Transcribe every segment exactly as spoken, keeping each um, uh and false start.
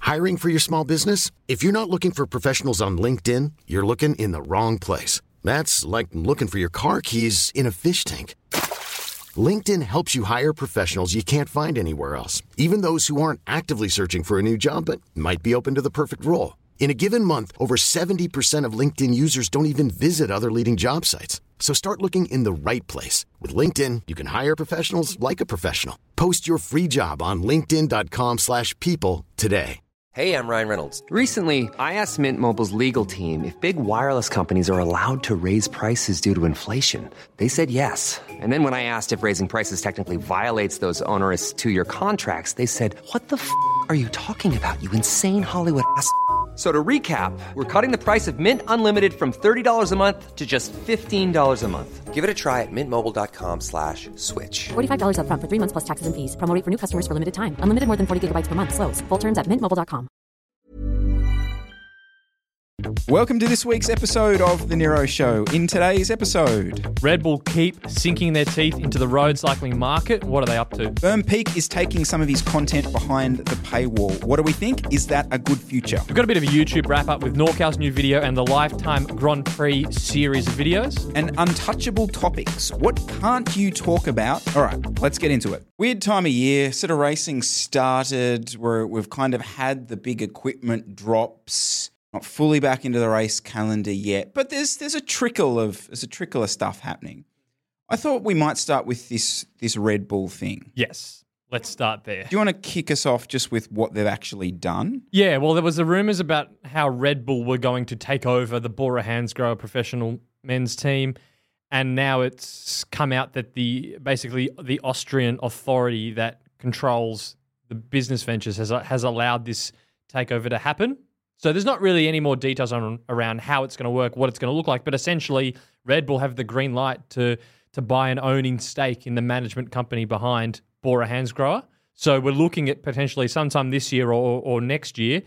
Hiring for your small business? If you're not looking for professionals on LinkedIn, you're looking in the wrong place. That's like looking for your car keys in a fish tank. LinkedIn helps you hire professionals you can't find anywhere else, even those who aren't actively searching for a new job but might be open to the perfect role. In a given month, over seventy percent of LinkedIn users don't even visit other leading job sites. So start looking in the right place. With LinkedIn, you can hire professionals like a professional. Post your free job on linkedin.com slash people today. Hey, I'm Ryan Reynolds. Recently, I asked Mint Mobile's legal team if big wireless companies are allowed to raise prices due to inflation. They said yes. And then when I asked if raising prices technically violates those onerous two-year contracts, they said, what the f*** are you talking about, you insane Hollywood ass f- So to recap, we're cutting the price of Mint Unlimited from thirty dollars a month to just fifteen dollars a month. Give it a try at mintmobile.com slash switch. forty-five dollars up front for three months plus taxes and fees. Promo rate for new customers for limited time. Unlimited more than forty gigabytes per month. Slows full terms at mint mobile dot com. Welcome to this week's episode of The Nero Show. In today's episode, Red Bull keep sinking their teeth into the road cycling market. What are they up to? Firm Peak is taking some of his content behind the paywall. What do we think? Is that a good future? We've got a bit of a YouTube wrap-up with Norcal's new video and the Lifetime Grand Prix series of videos. And untouchable topics. What can't you talk about? All right, let's get into it. Weird time of year. Sort of racing started where we've kind of had the big equipment drops. Not fully back into the race calendar yet, but there's there's a trickle of there's a trickle of stuff happening. I thought we might start with this this Red Bull thing. Yes, let's start there. Do you want to kick us off just with what they've actually done? Yeah, well, there was the rumours about how Red Bull were going to take over the Bora Hansgrohe professional men's team, and now it's come out that the basically the Austrian authority that controls the business ventures has has allowed this takeover to happen. So there's not really any more details on around how it's going to work, what it's going to look like, but essentially Red Bull have the green light to to buy an owning stake in the management company behind Bora Hansgrohe. So we're looking at potentially sometime this year or, or next year,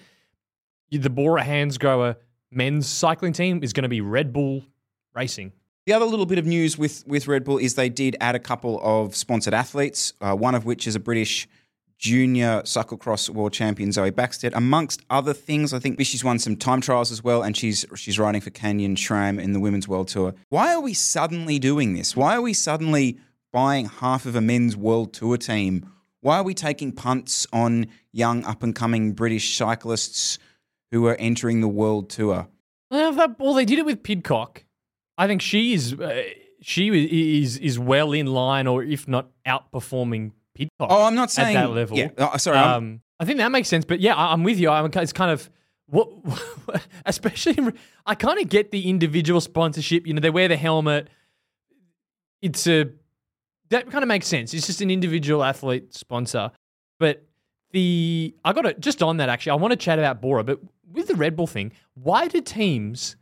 the Bora Hansgrohe men's cycling team is going to be Red Bull Racing. The other little bit of news with, with Red Bull is they did add a couple of sponsored athletes, uh, one of which is a British junior cyclocross world champion Zoe Backstedt, amongst other things. I think she's won some time trials as well, and she's she's riding for Canyon Schramm in the Women's World Tour. Why are we suddenly doing this? Why are we suddenly buying half of a men's World Tour team? Why are we taking punts on young up-and-coming British cyclists who are entering the World Tour? Well, that, well they did it with Pidcock. I think she is uh, she is is well in line, or if not outperforming Pidcock. Oh, I'm not saying at that level. Yeah, oh, sorry. Um, I think that makes sense, but yeah, I, I'm with you. I'm, it's kind of what, especially. I kind of get the individual sponsorship. You know, they wear the helmet. It's a that kind of makes sense. It's just an individual athlete sponsor. But the I got to just on that actually. I want to chat about Bora, but with the Red Bull thing, why do teams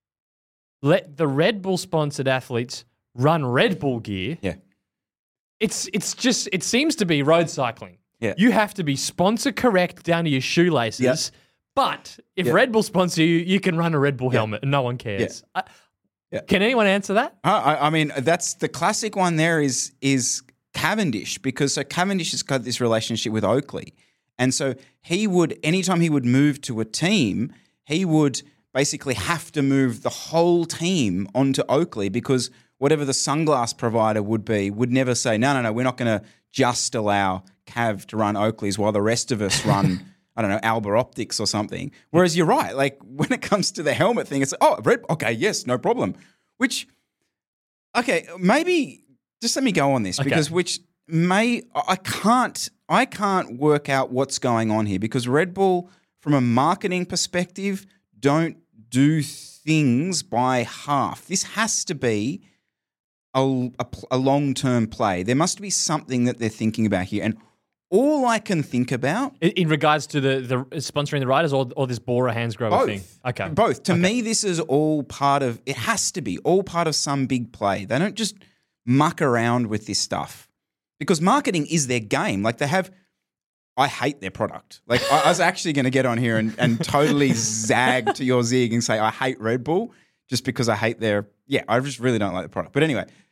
let the Red Bull sponsored athletes run Red Bull gear? Yeah. It's it's just it seems to be road cycling. Yeah. You have to be sponsor correct down to your shoelaces. Yep. But if Yep. Red Bull sponsor you, you can run a Red Bull Yeah. helmet and no one cares. Yeah. I, Yeah. Can anyone answer that? I, I mean, that's the classic one. There is is Cavendish, because so Cavendish has got this relationship with Oakley, and so he would anytime he would move to a team, he would basically have to move the whole team onto Oakley, because whatever the sunglass provider would be would never say, no, no, no, we're not going to just allow Cav to run Oakleys while the rest of us run, I don't know, Alba Optics or something. Whereas you're right, like when it comes to the helmet thing, it's like, oh, red, okay, yes, no problem. Which, okay, maybe just let me go on this Okay. because which may, I can't, I can't work out what's going on here, because Red Bull, from a marketing perspective, don't do things by half. This has to be a, a, a long-term play. There must be something that they're thinking about here. And all I can think about... In, in regards to the, the sponsoring the riders or, or this Bora Hansgrohe both, thing? Okay. Both. To Okay. me, this is all part of... It has to be all part of some big play. They don't just muck around with this stuff. Because marketing is their game. Like they have... I hate their product. Like I, I was actually going to get on here and, and totally zag to your zig and say I hate Red Bull just because I hate their... Yeah, I just really don't like the product. But anyway...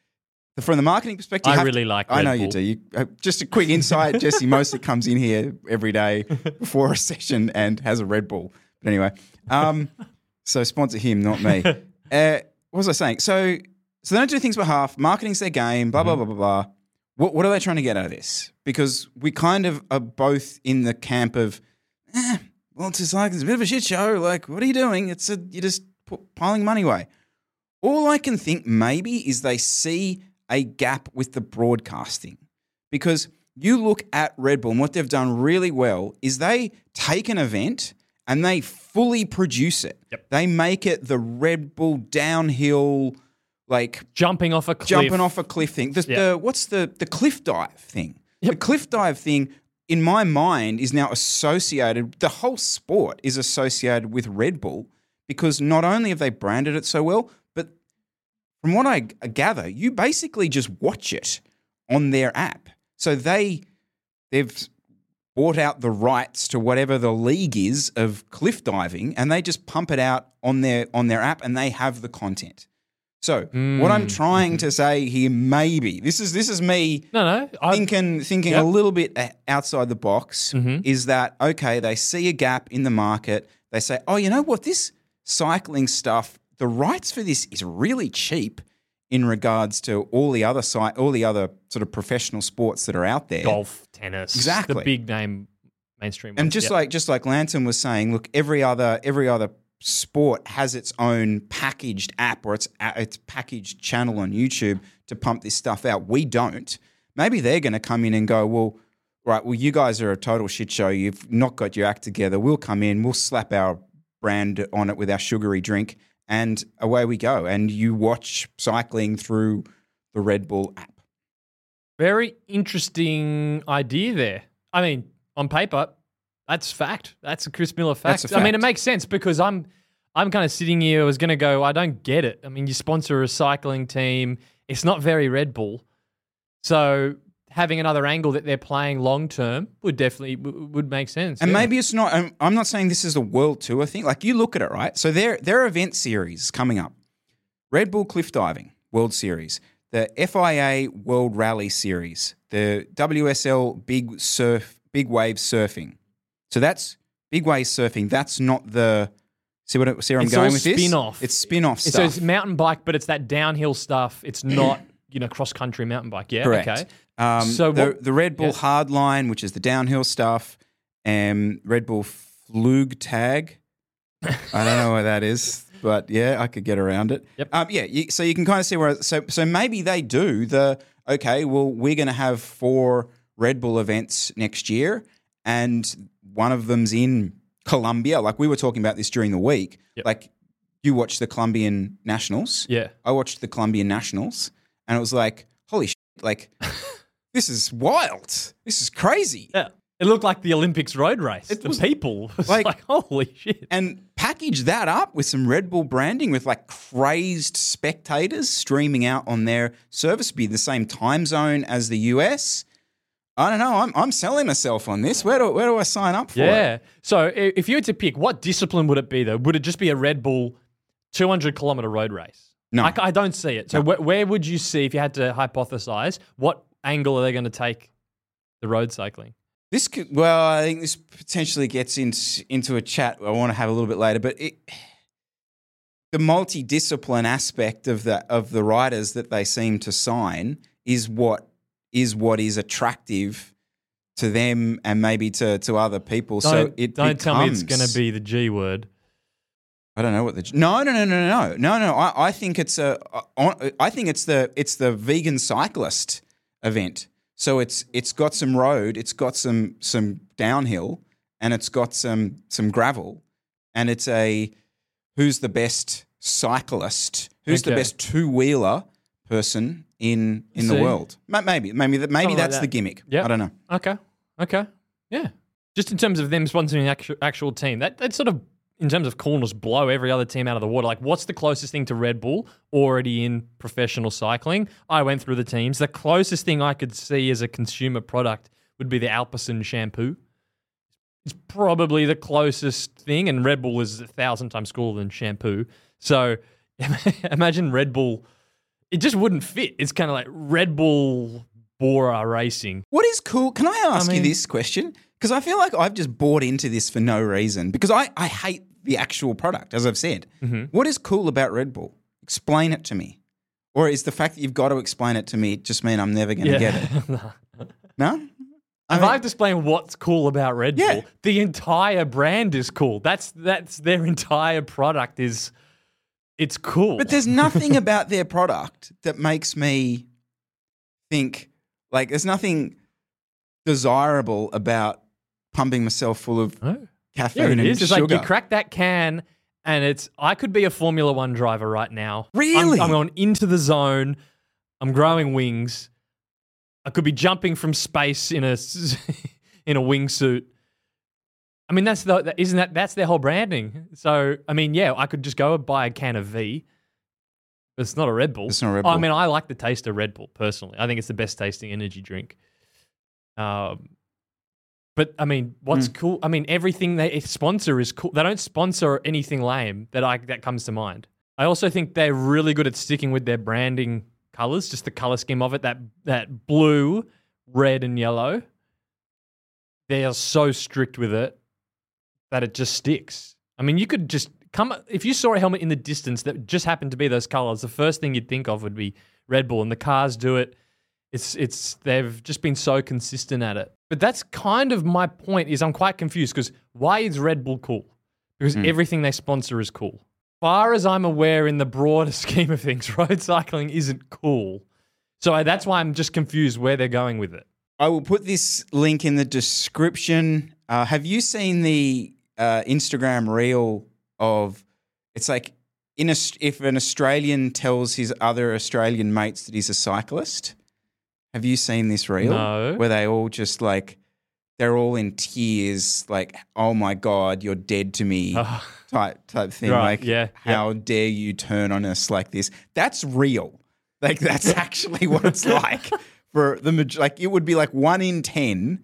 from the marketing perspective, you I have really to- like I Red know you Bull. do. You, uh, just a quick insight. Jesse mostly comes in here every day before a session and has a Red Bull. But anyway, um, so sponsor him, not me. Uh, what was I saying? So, so they don't do things by half. Marketing's their game. Blah blah blah blah blah. What what are they trying to get out of this? Because we kind of are both in the camp of, eh, well, it's just like it's a bit of a shit show. Like, what are you doing? It's a you're just put, piling money away. All I can think maybe is they see a gap with the broadcasting, because you look at Red Bull and what they've done really well is they take an event and they fully produce it. Yep. They make it the Red Bull downhill, like Jumping off a cliff. jumping off a cliff thing. The, Yeah. the what's the the cliff dive thing? The cliff dive thing in my mind is now associated. The whole sport is associated with Red Bull because not only have they branded it so well, but from what I g- gather, you basically just watch it on their app. So they they've bought out the rights to whatever the league is of cliff diving, and they just pump it out on their on their app, and they have the content. So what I'm trying to say here, maybe this is this is me No, no. I, thinking thinking Yep. a little bit uh, outside the box. Mhm. Is that okay? They see a gap in the market. They say, oh, you know what? This cycling stuff, the rights for this is really cheap in regards to all the other site, all the other sort of professional sports that are out there. golf, tennis, Exactly. the big name mainstream And ones. just Yep. like just like Lanton was saying, look, every other every other sport has its own packaged app or its its packaged channel on YouTube to pump this stuff out. We don't. Maybe they're going to come in and go, well, right, well, you guys are a total shit show. You've not got your act together. We'll come in, we'll slap our brand on it with our sugary drink, and away we go. And you watch cycling through the Red Bull app. Very interesting idea there. I mean, on paper, that's fact. That's a Chris Miller fact. That's a I mean, it fact. makes sense because I'm I'm kind of sitting here, I was going to go, I don't get it. I mean, you sponsor a cycling team. It's not very Red Bull. So having another angle that they're playing long term would definitely w- would make sense. And yeah. maybe it's not. I'm, I'm not saying this is a world tour thing. Like you look at it, right? So their their event series coming up: Red Bull Cliff Diving World Series, the F I A World Rally Series, the W S L Big Surf Big Wave Surfing. So that's big wave surfing. That's not the. See what it- see where I'm It's going all with this? spin-off. It's spin-off So stuff. it's mountain bike, but it's that downhill stuff. It's not, you know, cross country mountain bike. Yeah. Correct. Okay. Um, So the, what- the Red Bull yeah. Hardline, which is the downhill stuff, and Red Bull Flug Tag. I don't know what that is, but yeah, I could get around it. Yep. Um, yeah. You, so you can kind of see where. So so maybe they do the okay. Well, we're going to have four Red Bull events next year, and one of them's in Colombia. Like we were talking about this during the week. Yep. Like you watched the Colombian Nationals. Yeah. I watched the Colombian Nationals, and it was like, holy shit, like, this is wild. This is crazy. Yeah. It looked like the Olympics road race. It the was people. It's like- like, holy shit. And package that up with some Red Bull branding with like crazed spectators streaming out on their service, be the same time zone as the U S. I don't know. I'm I'm selling myself on this. Where do where do I sign up for Yeah. it? So i- if you had to pick, what discipline would it be though? Would it just be a Red Bull two hundred kilometer road race? No. I, I don't see it. So wh- where would you see, if you had to hypothesize, what angle are they going to take the road cycling? This could, well, I think this potentially gets into into a chat I want to have a little bit later, but it, the multidiscipline aspect of the of the riders that they seem to sign is what is what is attractive to them and maybe to, to other people. Don't, so it don't tell me it's going becomes- to be the G word. I don't know what the no no no no no no no. I, I think it's a I think it's the it's the vegan cyclist event. So it's it's got some road, it's got some some downhill, and it's got some some gravel, and it's a who's the best cyclist, who's the Okay. best two wheeler person in in the See. world. Ma- Maybe maybe that maybe Something like that's that. the gimmick. Yep. I don't know. Okay. Okay. Yeah. Just in terms of them sponsoring the actual, actual team, that that sort of, in terms of coolness, blow every other team out of the water. Like, what's the closest thing to Red Bull already in professional cycling? I went through the teams. The closest thing I could see as a consumer product would be the Alpecin shampoo. It's probably the closest thing, and Red Bull is a thousand times cooler than shampoo. So imagine Red Bull it just wouldn't fit. It's kind of like Red Bull Bora Racing. What is cool? Can I ask I mean- you this question? Because I feel like I've just bought into this for no reason. Because I, I hate the actual product, as I've said. Mm-hmm. What is cool about Red Bull? Explain it to me. Or is the fact that you've got to explain it to me just mean I'm never going to get it? No? I If mean- I have to explain what's cool about Red Yeah. Bull, the entire brand is cool. That's that's their entire product is it's cool. But there's nothing about their product that makes me think, like, there's nothing desirable about pumping myself full of Oh. caffeine Yeah, it and is. It's sugar. like you crack that can, and it's. I could be a Formula One driver right now. Really? I'm, I'm going into the zone. I'm growing wings. I could be jumping from space in a s- in a wingsuit. I mean, that's the isn't that that's their whole branding. So I mean, yeah, I could just go and buy a can of V. But it's not a Red Bull. It's not a Red I Bull. mean, I like the taste of Red Bull personally. I think it's the best tasting energy drink. Um, but I mean, what's Hmm. cool? I mean, everything they sponsor is cool. They don't sponsor anything lame that I that comes to mind. I also think they're really good at sticking with their branding colors, just the color scheme of it. That that blue, red, and yellow. They are so strict with it that it just sticks. I mean, you could just come if you saw a helmet in the distance that just happened to be those colors. The first thing you'd think of would be Red Bull, and the cars do it. It's it's they've just been so consistent at it. But that's kind of my point. Is I'm quite confused because why is Red Bull cool? Because everything they sponsor is cool. Far as I'm aware, in the broader scheme of things, road cycling isn't cool. So I, that's why I'm just confused where they're going with it. I will put this link in the description. Uh, have you seen the uh, Instagram reel of? It's like in a, if an Australian tells his other Australian mates that he's a cyclist. Have you seen this reel? No. Where they all just like they're all in tears, like, "Oh my god, you're dead to me," Oh. type type thing. Right, Like, yeah, how dare you turn on us like this? That's real. Like, that's actually what it's like for the maj- like. It would be like one in ten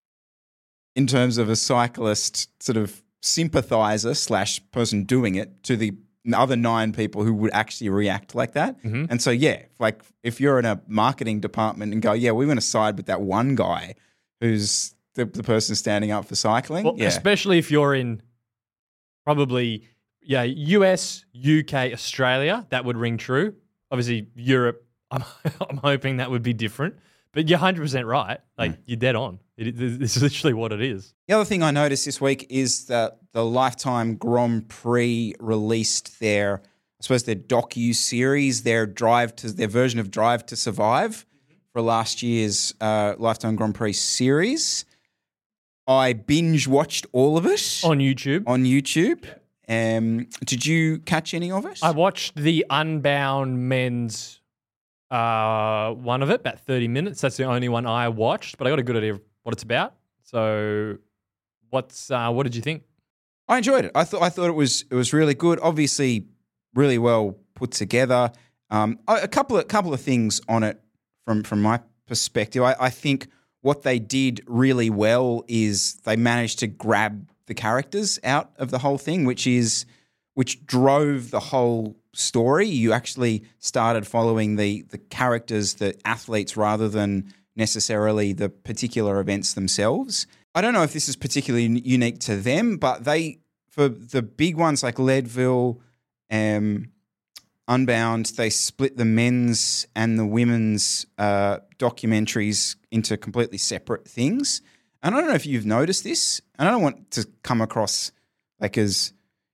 in terms of a cyclist sort of sympathizer slash person doing it to the other nine people who would actually react like that. Mm-hmm. And so, yeah, like if you're in a marketing department and go, yeah, we want to side with that one guy who's the, the person standing up for cycling. Well, yeah. especially if you're in probably yeah U S, U K, Australia, that would ring true. Obviously, Europe, I'm I'm hoping that would be different. But you're one hundred percent right. Like Hmm. you're dead on. It, it, it's literally what it is. The other thing I noticed this week is that the Lifetime Grand Prix released their, I suppose, their docu series, their drive to their version of Drive to Survive for last year's uh, Lifetime Grand Prix series. I binge watched all of it On YouTube, on YouTube. Um, did you catch any of it? I watched the Unbound Men's uh, one of it, about thirty minutes. That's the only one I watched, but I got a good idea of what it's about. So, what's uh, what did you think? I enjoyed it. I thought I thought it was it was really good. Obviously, really well put together. Um, a a couple of couple of things on it from from my perspective. I, I think what they did really well is they managed to grab the characters out of the whole thing, which is which drove the whole story. You actually started following the the characters, the athletes, rather than necessarily the particular events themselves. I don't know if this is particularly un- unique to them, but they, for the big ones like Leadville, um, Unbound, they split the men's and the women's uh, documentaries into completely separate things. And I don't know if you've noticed this, and I don't want to come across like as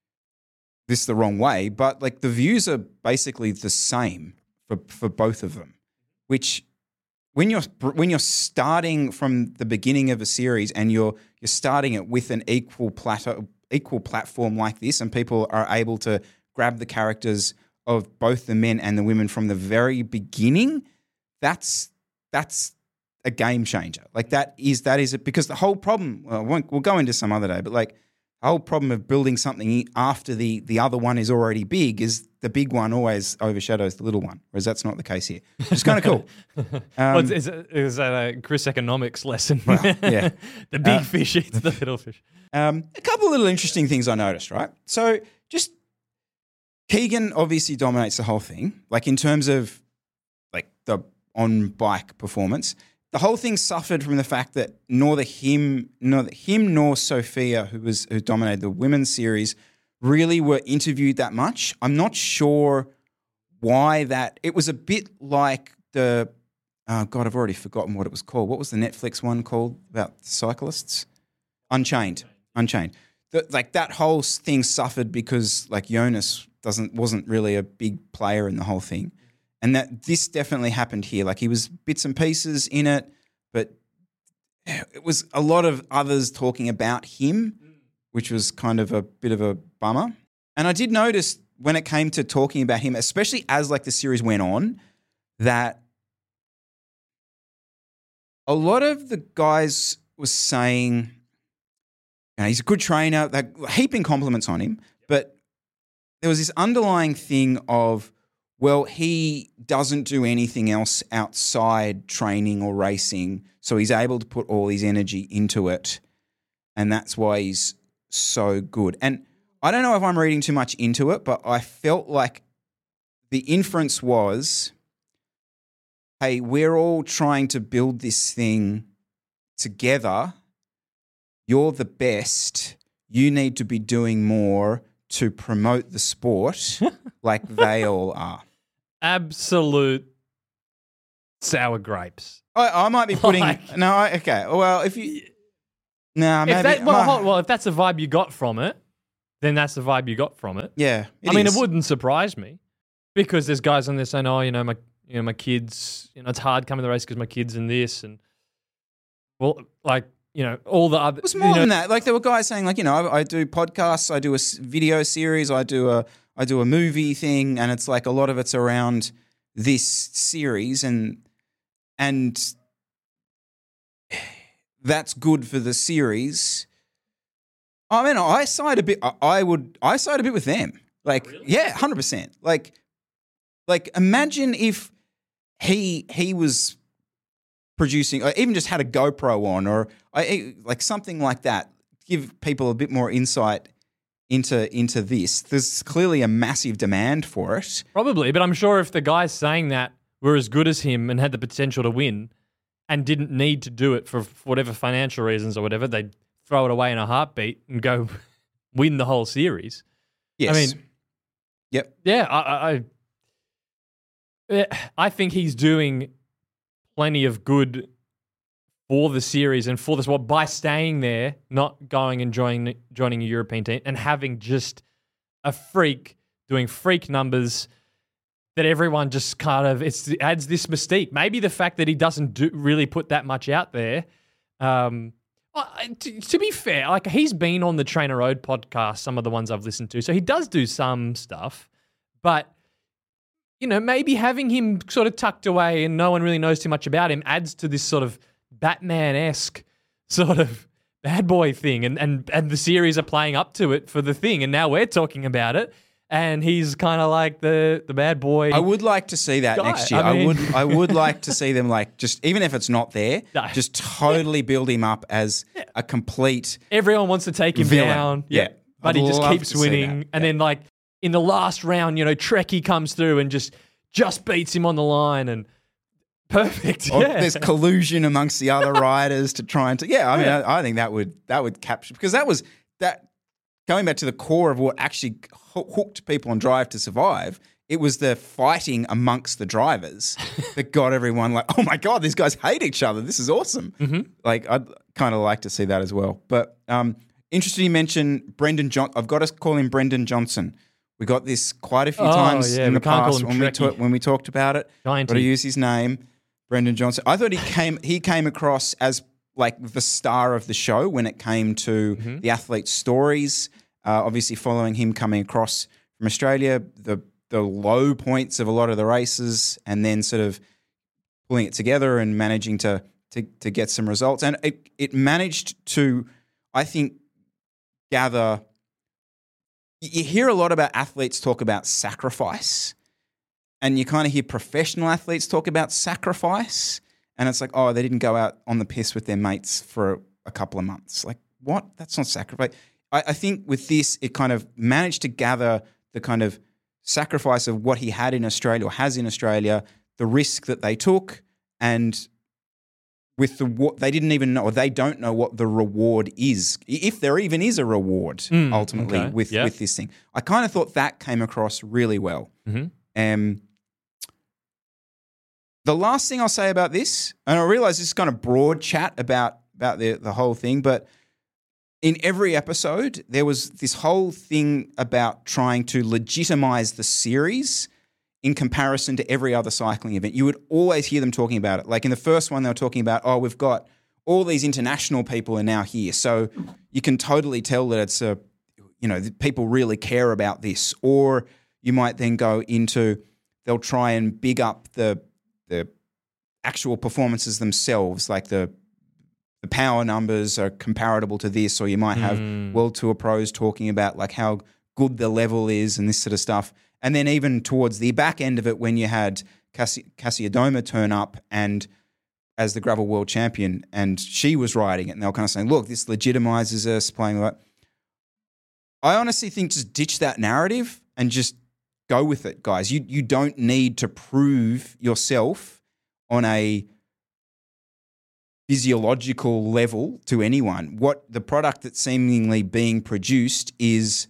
this the wrong way, but like the views are basically the same for, for both of them, which when you're when you're starting from the beginning of a series and you're you're starting it with an equal plateau, equal platform like this, and people are able to grab the characters of both the men and the women from the very beginning, that's that's a game changer. Like that is that is it because the whole problem. Well, I won't, we'll go into some other day, but like the whole problem of building something after the the other one is already big is the big one always overshadows the little one, whereas that's not the case here. It's kind of cool. well, Um, is, is, is that a Chris economics lesson? yeah. the big Uh, fish eats the little fish. Um, a couple of little interesting things I noticed, right? So just Keegan obviously dominates the whole thing, like in terms of the on bike performance. The whole thing suffered from the fact that neither him, neither him nor Sophia, who was who dominated the women's series, really were interviewed that much. I'm not sure why that. It was a bit like the. Oh God, I've already forgotten what it was called. What was the Netflix one called about cyclists? Unchained. Unchained. The, like that whole thing suffered because like Jonas doesn't wasn't really a big player in the whole thing, and that this definitely happened here. Like he was bits and pieces in it, but it was a lot of others talking about him, which was kind of a bit of a bummer. And I did notice when it came to talking about him, especially as like the series went on, that a lot of the guys was saying, you know, he's a good trainer, like heaping compliments on him, but there was this underlying thing of, well, he doesn't do anything else outside training or racing, so he's able to put all his energy into it, and that's why he's so good. And I don't know if I'm reading too much into it, but I felt like the inference was, hey, we're all trying to build this thing together. You're the best. You need to be doing more to promote the sport like they all are. Absolute sour grapes. I, I might be putting Like- no. I, okay, well, if you no, maybe If that, well, my- hold- well, if that's the vibe you got from it, then that's the vibe you got from it. yeah. I mean, is. it wouldn't surprise me because there's guys on there saying, "Oh, you know, my, you know, my kids. You know, it's hard coming to the race because my kids and this and well, like, you know, all the other." It was more you know, than that. Like there were guys saying, like, you know, I, I do podcasts, I do a s- video series, I do a I do a movie thing, and it's like a lot of it's around this series, and and that's good for the series. I mean, I side a bit. I- I would. I side a bit with them. Like, yeah, hundred percent. Like, like imagine if he he was producing, or even just had a GoPro on, or I, like something like that. Give people a bit more insight into into this. There's clearly a massive demand for it. Probably, but I'm sure if the guys saying that were as good as him and had the potential to win and didn't need to do it for, for whatever financial reasons or whatever, they'd throw it away in a heartbeat and go win the whole series. Yes. I mean, yep. yeah, I, I, I, I think he's doing plenty of good for the series and for this sport by staying there, not going and joining joining a European team, and having just a freak doing freak numbers that everyone just kind of it's, it adds this mystique. Maybe the fact that he doesn't do, really put that much out there. Um, well, to, to be fair, like he's been on the Trainer Road podcast, some of the ones I've listened to, so he does do some stuff, but you know, maybe having him sort of tucked away and no one really knows too much about him adds to this sort of Batman-esque sort of bad boy thing, and and and the series are playing up to it for the thing, and now we're talking about it, and he's kind of like the the bad boy. I would like to see that Guy, next year. I I, mean- would I would like to see them like just even if it's not there, No. just totally build him up as a complete Everyone wants to take him villain. down, Yeah. but I'd he just love keeps to see winning, that. and Yeah. then like in the last round, you know, Trekkie comes through and just just beats him on the line, and perfect. Or Yeah. there's collusion amongst the other riders to try and to, yeah. I mean, I, I think that would that would capture because that was that going back to the core of what actually ho- hooked people on Drive to Survive. It was the fighting amongst the drivers that got everyone like, oh my god, these guys hate each other. This is awesome. Mm-hmm. Like I'd kind of like to see that as well. But um, interesting you mentioned Brendan John. I've got to call him Brendan Johnson. We got this quite a few Oh, times yeah, in we the can't call past him when we, Trekkie. ta- when we talked about it. Giant Got to T. use his name, Brendan Johnson. I thought he came he came across as like the star of the show when it came to Mm-hmm. the athlete's stories. Uh, obviously, following him coming across from Australia, the the low points of a lot of the races, and then sort of pulling it together and managing to to, to get some results. And it it managed to, I think, gather. You hear a lot about athletes talk about sacrifice, and you kind of hear professional athletes talk about sacrifice, and it's like, oh, they didn't go out on the piss with their mates for a couple of months. Like, what? That's not sacrifice. I, I think with this, it kind of managed to gather the kind of sacrifice of what he had in Australia or has in Australia, the risk that they took, and with the what they didn't even know, or they don't know what the reward is, if there even is a reward Mm, ultimately okay. with Yeah. with this thing. I kind of thought that came across really well. Mm-hmm. Um, the last thing I'll say about this, and I realize this is kind of broad chat about about the the whole thing, but in every episode there was this whole thing about trying to legitimize the series in comparison to every other cycling event. You would always hear them talking about it. Like in the first one, they were talking about, oh, we've got all these international people are now here. So you can totally tell that it's a, you know, people really care about this. Or you might then go into, they'll try and big up the the actual performances themselves, like the the power numbers are comparable to this, or you might have Mm. World Tour pros talking about like how good the level is and this sort of stuff. And then even towards the back end of it, when you had Cassi- Cassiodoma turn up and as the gravel world champion, and she was riding it, and they were kind of saying, look, this legitimizes us playing like. I honestly think just ditch that narrative and just go with it, guys. You you don't need to prove yourself on a physiological level to anyone. What the product that's seemingly being produced is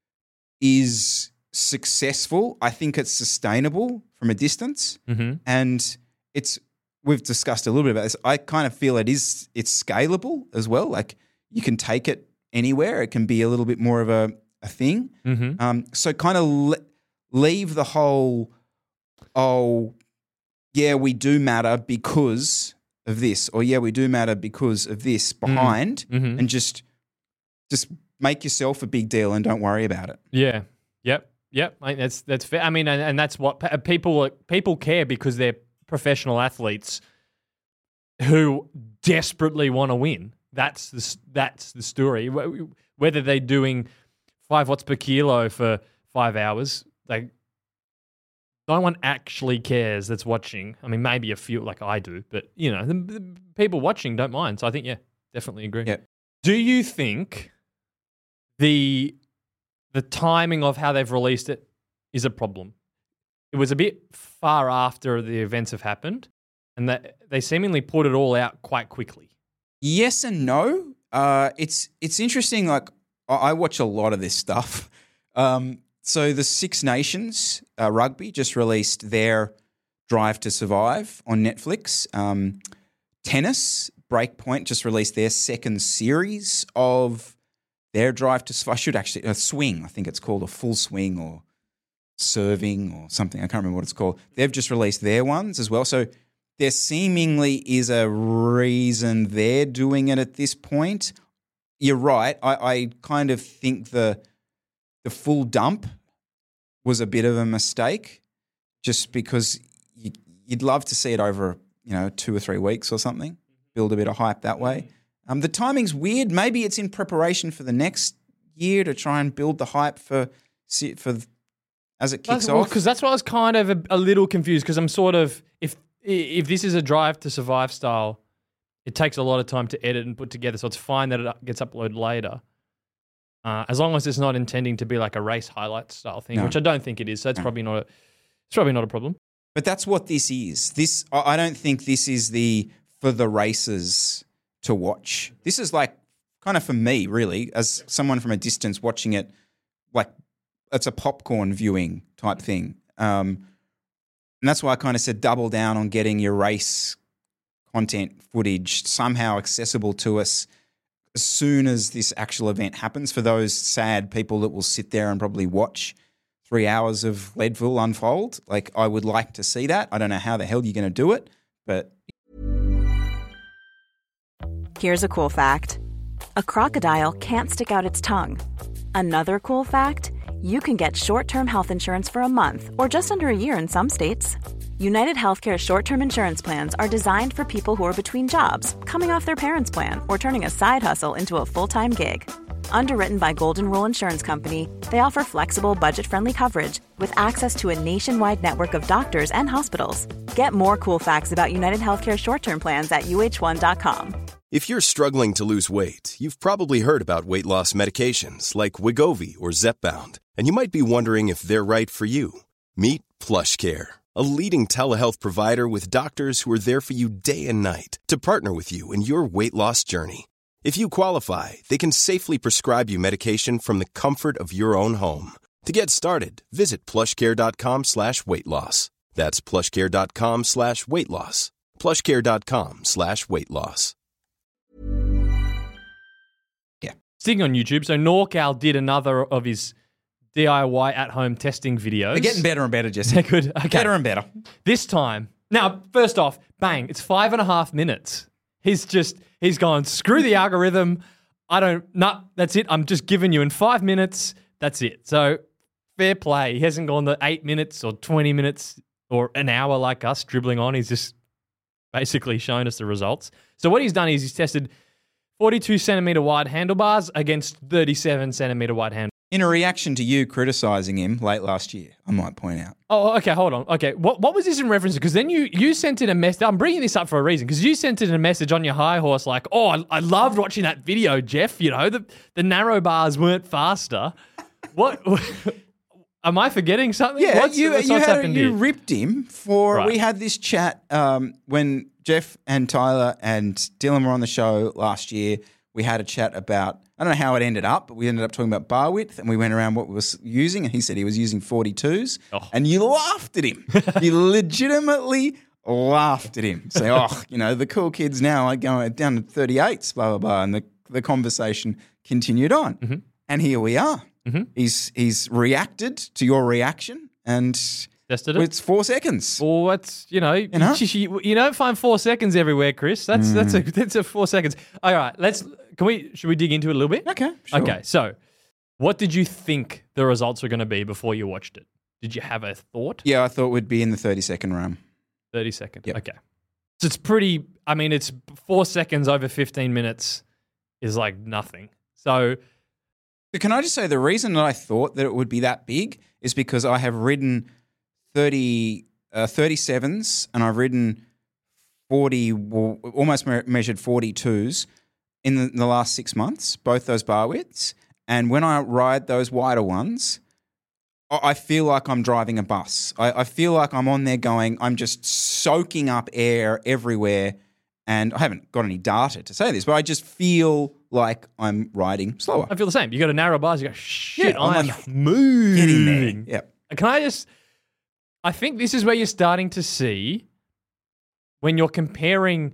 is successful. I think it's sustainable from a distance, Mm-hmm. and it's. We've discussed a little bit about this. I kind of feel it is it's scalable as well. Like you can take it anywhere. It can be a little bit more of a, a thing. Mm-hmm. Um, so kind of le- leave the whole, oh, yeah, we do matter because of this, or yeah, we do matter because of this behind, Mm-hmm. and just just make yourself a big deal and don't worry about it. Yeah. Yep. Yep. I think that's that's fair. I mean, and, and that's what pe- people people care because they're professional athletes who desperately want to win. That's the s- that's the story. Wh- Whether they're doing five watts per kilo for five hours, like no one actually cares that's watching. I mean, maybe a few like I do, but you know, the, the people watching don't mind. So I think, yeah, definitely agree. Yep. Do you think the the timing of how they've released it is a problem? It was a bit far after the events have happened, and that they seemingly put it all out quite quickly. Yes and no. Uh, it's it's interesting. Like I, I watch a lot of this stuff. Um, so the Six Nations uh, rugby just released their Drive to Survive on Netflix. Um, tennis Breakpoint just released their second series of their Drive to Survive. I should actually a swing. I think it's called a full swing or serving or something. I can't remember what it's called. They've just released their ones as well. So there seemingly is a reason they're doing it at this point. You're right. I, I kind of think the the full dump was a bit of a mistake, just because you, you'd love to see it over, you know, two or three weeks or something, build a bit of hype that way. Um, the timing's weird. Maybe it's in preparation for the next year to try and build the hype for for as it kicks That's, well, off. because that's why I was kind of a, a little confused, because I'm sort of, if if this is a Drive to Survive style, it takes a lot of time to edit and put together, so it's fine that it gets uploaded later. Uh, as long as it's not intending to be like a race highlight style thing, No. which I don't think it is, so it's No. probably not a, it's probably not a problem. But that's what this is. This I I don't think this is the for the races to watch. This is like kind of for me, really, as someone from a distance watching it, like it's a popcorn viewing type thing. Um, and that's why I kind of said double down on getting your race content footage somehow accessible to us as soon as this actual event happens, for those sad people that will sit there and probably watch three hours of Leadville unfold. Like, I would like to see that. I don't know how the hell you're going to do it, but Here's a cool fact. A crocodile can't stick out its tongue. Another cool fact, you can get short-term health insurance for a month or just under a year in some states. United Healthcare short-term insurance plans are designed for people who are between jobs, coming off their parents' plan, or turning a side hustle into a full-time gig. Underwritten by Golden Rule Insurance Company, they offer flexible, budget-friendly coverage with access to a nationwide network of doctors and hospitals. Get more cool facts about United Healthcare short-term plans at U H one dot com. If you're struggling to lose weight, you've probably heard about weight loss medications like Wegovy or Zepbound, and you might be wondering if they're right for you. Meet PlushCare, a leading telehealth provider with doctors who are there for you day and night to partner with you in your weight loss journey. If you qualify, they can safely prescribe you medication from the comfort of your own home. To get started, visit plushcare.com slash weight loss. That's plushcare.com slash weight loss. plushcare.com slash weight loss. Yeah. Sticking on YouTube, so NorCal did another of his D I Y at-home testing videos. They're getting better and better, Jesse. They're good. Okay. Better and better. This time, now, first off, bang, it's five and a half minutes. He's just, he's gone, screw the algorithm. I don't, nah, that's it. I'm just giving you in five minutes. That's it. So fair play. He hasn't gone the eight minutes or twenty minutes or an hour like us dribbling on. He's just basically shown us the results. So what he's done is he's tested forty-two centimetre wide handlebars against thirty-seven centimetre wide handlebars. In a reaction to you criticising him late last year, I might point out. Oh, okay, hold on. Okay, what what was this in reference to? Because then you you sent in a message. I'm bringing this up for a reason. Because you sent in a message on your high horse like, oh, I, I loved watching that video, Jeff. You know, the, the narrow bars weren't faster. What... Am I forgetting something? Yeah, what's, you, what's you, had, happened you here? ripped him for. Right. We had this chat um, when Jeff and Tyler and Dylan were on the show last year. We had a chat about, I don't know how it ended up, but we ended up talking about bar width and we went around what we were using and he said he was using forty-twos Oh. and you laughed at him. You legitimately laughed at him. Say, oh, you know, the cool kids now are going down to thirty-eights, blah, blah, blah. And the, the conversation continued on. Mm-hmm. And here we are. Mm-hmm. He's he's reacted to your reaction and Tested it? it's four seconds. Well, that's, you know, you, know? you, you don't find four seconds everywhere, Chris. That's Mm. that's a that's a four seconds. All right, let's, can we, should we dig into it a little bit? Okay, sure. Okay, so what did you think the results were going to be before you watched it? Did you have a thought? Yeah, I thought we'd be in the thirty-second realm. thirty seconds. Yep. Okay. So it's pretty, I mean, it's four seconds over fifteen minutes is like nothing. So But can I just say the reason that I thought that it would be that big is because I have ridden thirty, uh, thirty-sevens and I've ridden forty, well, almost me- measured forty-twos in the, in the last six months, both those bar widths. And when I ride those wider ones, I, I feel like I'm driving a bus. I, I feel like I'm on there going, I'm just soaking up air everywhere. And I haven't got any data to say this, but I just feel like I'm riding slower. I feel the same. You got a narrow bars, you go, shit, Yeah, I'm I'm like, moving. Get in there. Yep. Can I just, I think this is where you're starting to see when you're comparing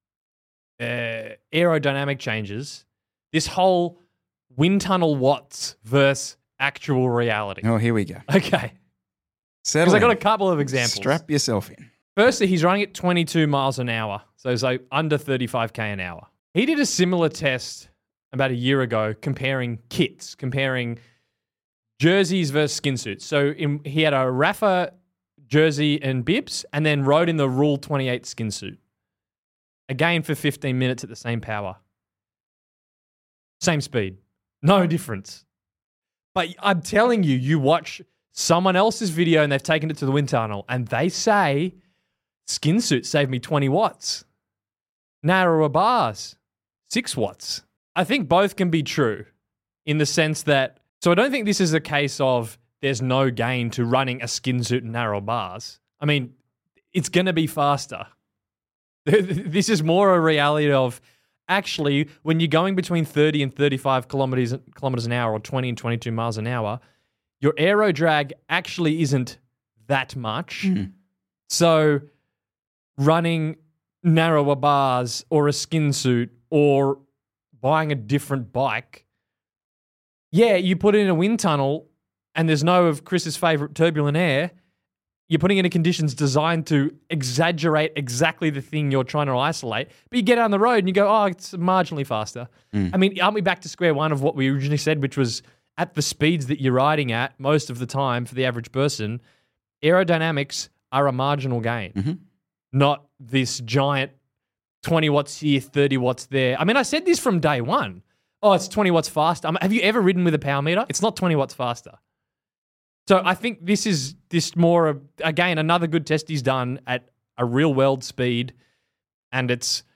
uh, aerodynamic changes, this whole wind tunnel watts versus actual reality. Oh, here we go. Okay. Settle Because I got a in. couple of examples. Strap yourself in. Firstly, he's running at twenty-two miles an hour, so it's like under thirty-five K an hour. He did a similar test about a year ago comparing kits, comparing jerseys versus skin suits. So in, he had a Rafa jersey and bibs and then rode in the Rule twenty-eight skin suit. Again for fifteen minutes at the same power. Same speed. No difference. But I'm telling you, you watch someone else's video and they've taken it to the wind tunnel and they say, skin suit saved me twenty watts. Narrower bars, six watts. I think both can be true in the sense that, so I don't think this is a case of there's no gain to running a skin suit and narrow bars. I mean, it's going to be faster. This is more a reality of actually when you're going between thirty and thirty-five kilometers, kilometers an hour or twenty and twenty-two miles an hour, your aero drag actually isn't that much. Mm. So running narrower bars or a skin suit or buying a different bike, yeah, you put it in a wind tunnel and there's no of Chris's favorite turbulent air, you're putting it in conditions designed to exaggerate exactly the thing you're trying to isolate, but you get on the road and you go, oh, it's marginally faster. Mm. I mean, aren't we back to square one of what we originally said, which was at the speeds that you're riding at most of the time for the average person, aerodynamics are a marginal gain, Mm-hmm. not this giant twenty watts here, thirty watts there. I mean, I said this from day one. Oh, it's twenty watts faster. I mean, have you ever ridden with a power meter? It's not twenty watts faster. So I think this is this more, of, again, another good test he's done at a real world speed, and it's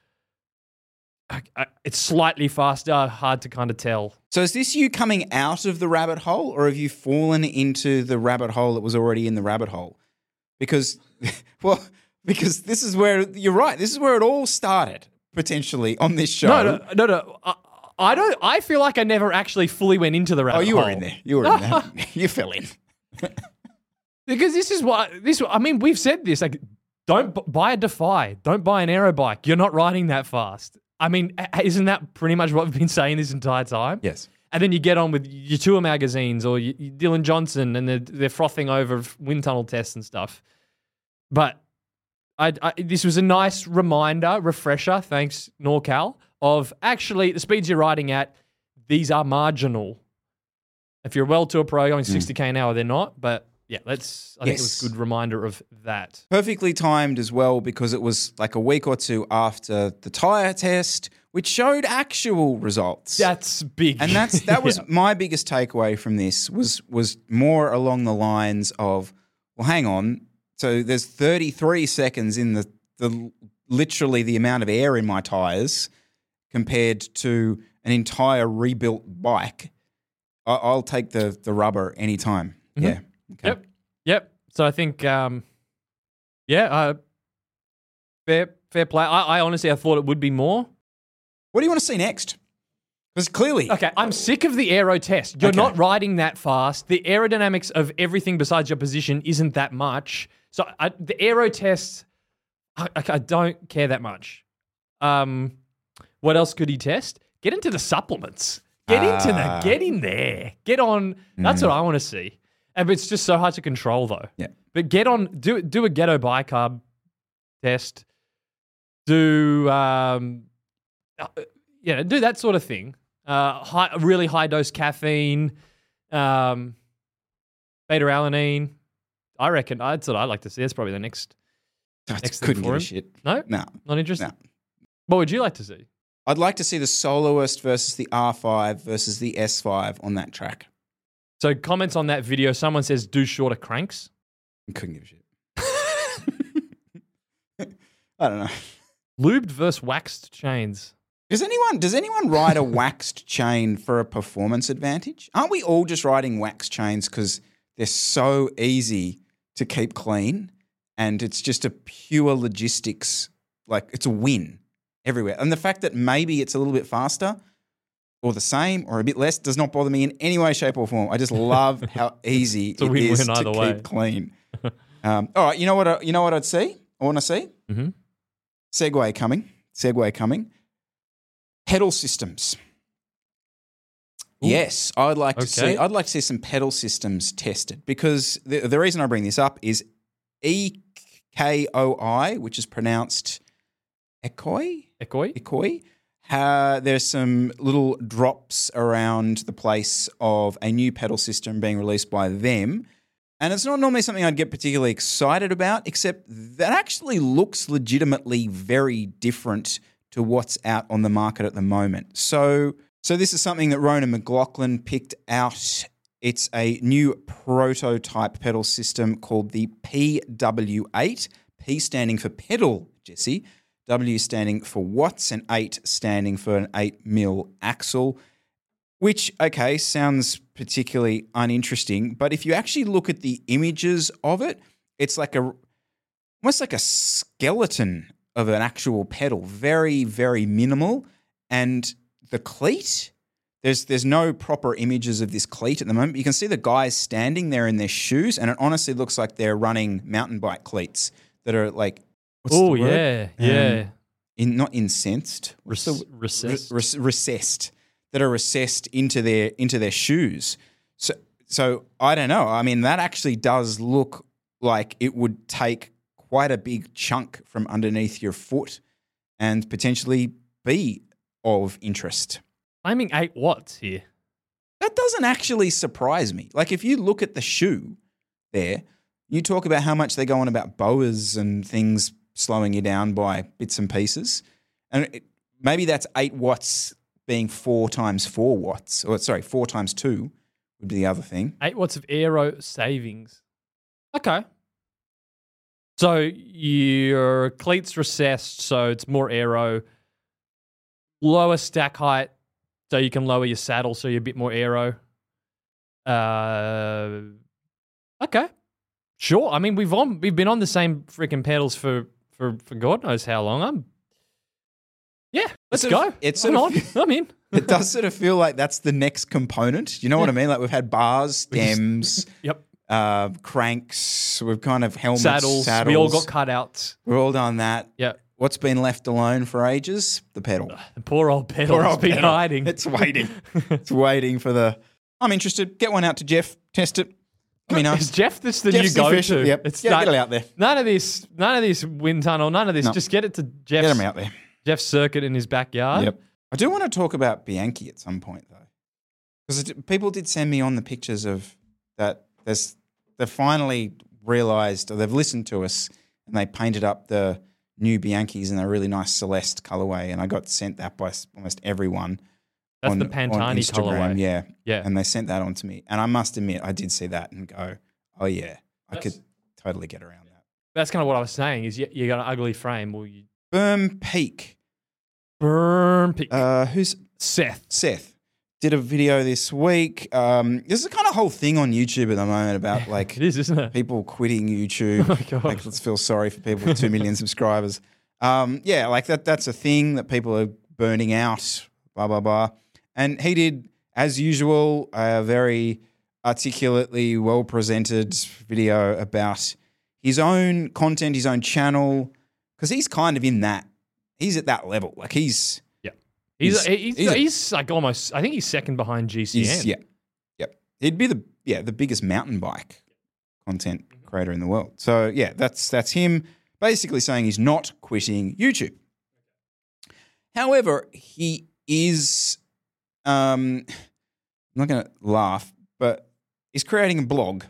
it's slightly faster, hard to kind of tell. So is this you coming out of the rabbit hole or have you fallen into the rabbit hole that was already in the rabbit hole? because, well, because this is where you're right. This is where it all started potentially on this show. No, no, no, no. I, I don't. I feel like I never actually fully went into the rabbit Oh, you hole. were in there. You were in there. You fell in. Because this is what this. I mean, we've said this. Like, don't b- buy a Defy. Don't buy an aero bike. You're not riding that fast. I mean, a- isn't that pretty much what we've been saying this entire time? Yes. And then you get on with your tour magazines or your, your Dylan Johnson, and they're, they're frothing over wind tunnel tests and stuff. But I, I, this was a nice reminder, refresher, thanks NorCal, of actually the speeds you're riding at, these are marginal. If you're a World Tour pro going sixty k an hour, they're not. But yeah, let's. I think it was a good reminder of that. Perfectly timed as well, because it was like a week or two after the tyre test, which showed actual results. That's big. And that's that was Yeah. my biggest takeaway from this was was more along the lines of, well, hang on. So there's thirty-three seconds in the the literally the amount of air in my tyres compared to an entire rebuilt bike. I, I'll take the the rubber anytime. Mm-hmm. Yeah. Okay. Yep. Yep. So I think, um, yeah, uh, fair fair play. I, I honestly I thought it would be more. What do you want to see next? Because clearly, Okay, I'm sick of the aero test. You're Okay. not riding that fast. The aerodynamics of everything besides your position isn't that much. So I, the aero test, I, I, I don't care that much. Um, what else could he test? Get into the supplements. Get into Ah. the, get in there. Get on. That's what I want to see. And it's just so hard to control, though. Yeah. But get on. Do do a ghetto bicarb test. Do um, uh, yeah, do that sort of thing. Uh, high, really high dose caffeine, um, beta alanine. I reckon that's what I like to see. That's probably the next. I next thing couldn't for give a him. shit. No, No. not interested. No. What would you like to see? I'd like to see the Soloist versus the R five versus the S five on that track. So comments on that video. Someone says do shorter cranks. I couldn't give a shit. I don't know. Lubed versus waxed chains. Does anyone does anyone ride a waxed chain for a performance advantage? Aren't we all just riding waxed chains because they're so easy to keep clean, and it's just a pure logistics, like it's a win everywhere. And the fact that maybe it's a little bit faster or the same or a bit less does not bother me in any way, shape, or form. I just love how easy a it win-win is to either keep way. clean. Um, all right, you know what? I, you know what I'd see? I want to see Mm-hmm. Segway coming. Segway coming. Pedal systems. Ooh. Yes, I'd like to Okay. see. I'd like to see some pedal systems tested, because the the reason I bring this up is E K O I, which is pronounced Ekoi. Ekoi? Ekoi. Uh, there's some little drops around the place of a new pedal system being released by them. And it's not normally something I'd get particularly excited about, except that actually looks legitimately very different to what's out on the market at the moment. So, so this is something that Ronan McLaughlin picked out. It's a new prototype pedal system called the P W eight, P standing for pedal, Jesse, W standing for watts, and eight standing for an eight mil axle, which, okay, sounds particularly uninteresting. But if you actually look at the images of it, it's like a almost like a skeleton of an actual pedal, very, very minimal. And the cleat, there's there's no proper images of this cleat at the moment. You can see the guys standing there in their shoes, and it honestly looks like they're running mountain bike cleats that are like, what's Oh, the word? yeah, yeah. Um, in, not incensed, what's Rec- the- recessed. Re- re- recessed, that are recessed into their into their shoes. So so I don't know. I mean, that actually does look like it would take quite a big chunk from underneath your foot and potentially be of interest. Aiming eight watts here. That doesn't actually surprise me. Like, if you look at the shoe there, you talk about how much they go on about boas and things slowing you down by bits and pieces. And it, maybe that's eight watts being four times four watts, or sorry, four times two would be the other thing. Eight watts of aero savings. Okay. So your cleats recessed, so it's more aero. Lower stack height, so you can lower your saddle, so you're a bit more aero. Uh, okay, Sure. I mean, we've on we've been on the same freaking pedals for, for, for God knows how long. I'm Yeah, let's It's go. sort of- it's I'm sort on. of- I'm in. It does sort of feel like that's the next component. You know what I mean? Like we've had bars, stems, Yep. uh, cranks. We've kind of helmets, Saddles. saddles. We all got cutouts. We're all done that. Yeah. What's been left alone for ages? The pedal. The poor old pedal Poor has old been pedal. hiding. It's waiting. It's waiting for the. I'm interested. Get one out to Jeff. Test it. Let me know. Is Jeff this the Jeff's new the official- go-to? Yep. It's Yeah, like- get it out there. None of this, none of this wind tunnel, none of this. No. Just get it to Get Jeff's, them out there. Jeff's circuit in his backyard. Yep. I do want to talk about Bianchi at some point though, because people did send me on the pictures of that. There's they've finally realised, or they've listened to us, and they painted up the new Bianchis in a really nice Celeste colorway, and I got sent that by s- almost everyone. That's on, the on Pantani Instagram, colorway. yeah, Yeah. and they sent that on to me, and I must admit, I did see that and go, oh yeah, I That's- could totally get around that. That's kind of what I was saying. Is you, you got an ugly frame, well, you Berm Peak, burn. Pick. uh, who's Seth. Seth did a video this week. Um, there's a kind of whole thing on YouTube at the moment about like It is, isn't it? people quitting YouTube. Oh my God. Like, let's feel sorry for people with two million subscribers. Um, yeah, like that. That's a thing that people are burning out. Blah blah blah. And he did, as usual, a very articulately well presented video about his own content, his own channel, because he's kind of in that. He's at that level. Like he's. He's He's- he's, he's he's, a- like almost. I think he's second behind G C N. He's, yeah, yep. He'd be the yeah the biggest mountain bike content creator in the world. So yeah, that's that's him basically saying he's not quitting YouTube. However, he is. Um, I'm not going to laugh, but he's creating a blog.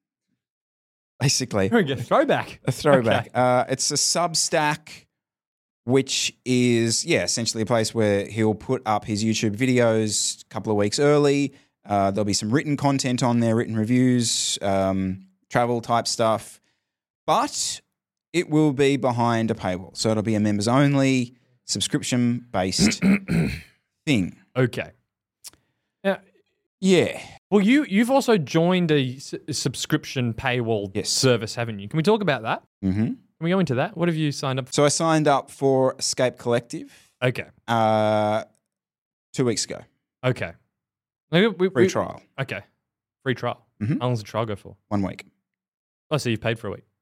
Basically, Here we go. Throwback. a throwback. Okay. Uh, it's a Substack, which is, yeah, essentially a place where he'll put up his YouTube videos a couple of weeks early. Uh, there'll be some written content on there, written reviews, um, travel type stuff. But it will be behind a paywall. So it'll be a members only, subscription based thing. Okay. Now, Yeah. well, you you've also joined a, s- a subscription paywall Yes. service, haven't you? Can we talk about that? Mm-hmm. Can we go into that? What have you signed up for? So I signed up for Escape Collective Okay. uh, two weeks ago. Okay. Maybe we, Free we- trial, Okay. Free trial. Mhm. How long does the trial go for? one week. Oh, so you've paid for a week.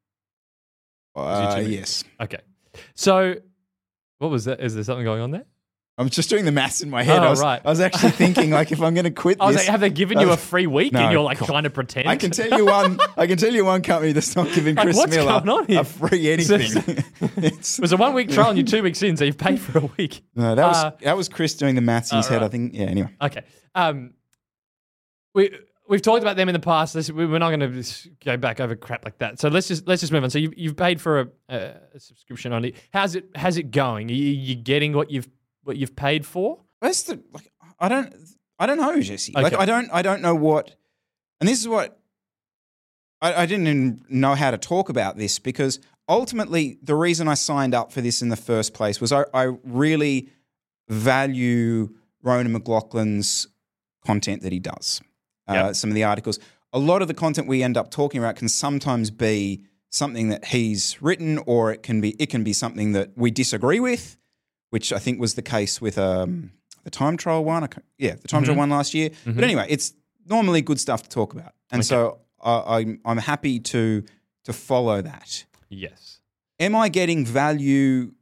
Uh, two yes. Okay. So, what was that? Is there something going on there? I'm just doing the maths in my head. Oh, I, was, right. I was actually thinking, like, if I'm going to quit I was this, like, have they given you uh, a free week no, and you're like God. trying to pretend? I can tell you one. I can tell you one company that's not giving Like, Chris what's Miller going on here? a free anything. It's- It was a one week trial and you're two weeks in, so you've paid for a week. no, that was Uh, that was Chris doing the maths in his oh, head. right. I think. Yeah. Anyway. Okay. Um, we we've talked about them in the past. Let's, we- we're not going to go back over crap like that. So let's just let's just move on. So you've you've paid for a, a, a subscription on it. How's it how's it going? Are you, you getting what you've what you've paid for? Where's the like? I don't. I don't know, Jesse. Like Okay. I don't. I don't know what. And this is what. I, I didn't even know how to talk about this because ultimately the reason I signed up for this in the first place was I, I really value Ronan McLaughlin's content that he does. Uh, Yep. Some of the articles. A lot of the content we end up talking about can sometimes be something that he's written, or it can be it can be something that we disagree with, which I think was the case with um, the time trial one. I can't- yeah, the time trial one last year. But anyway, it's normally good stuff to talk about, and so I, I'm I'm happy to to follow that. Yes. Am I getting value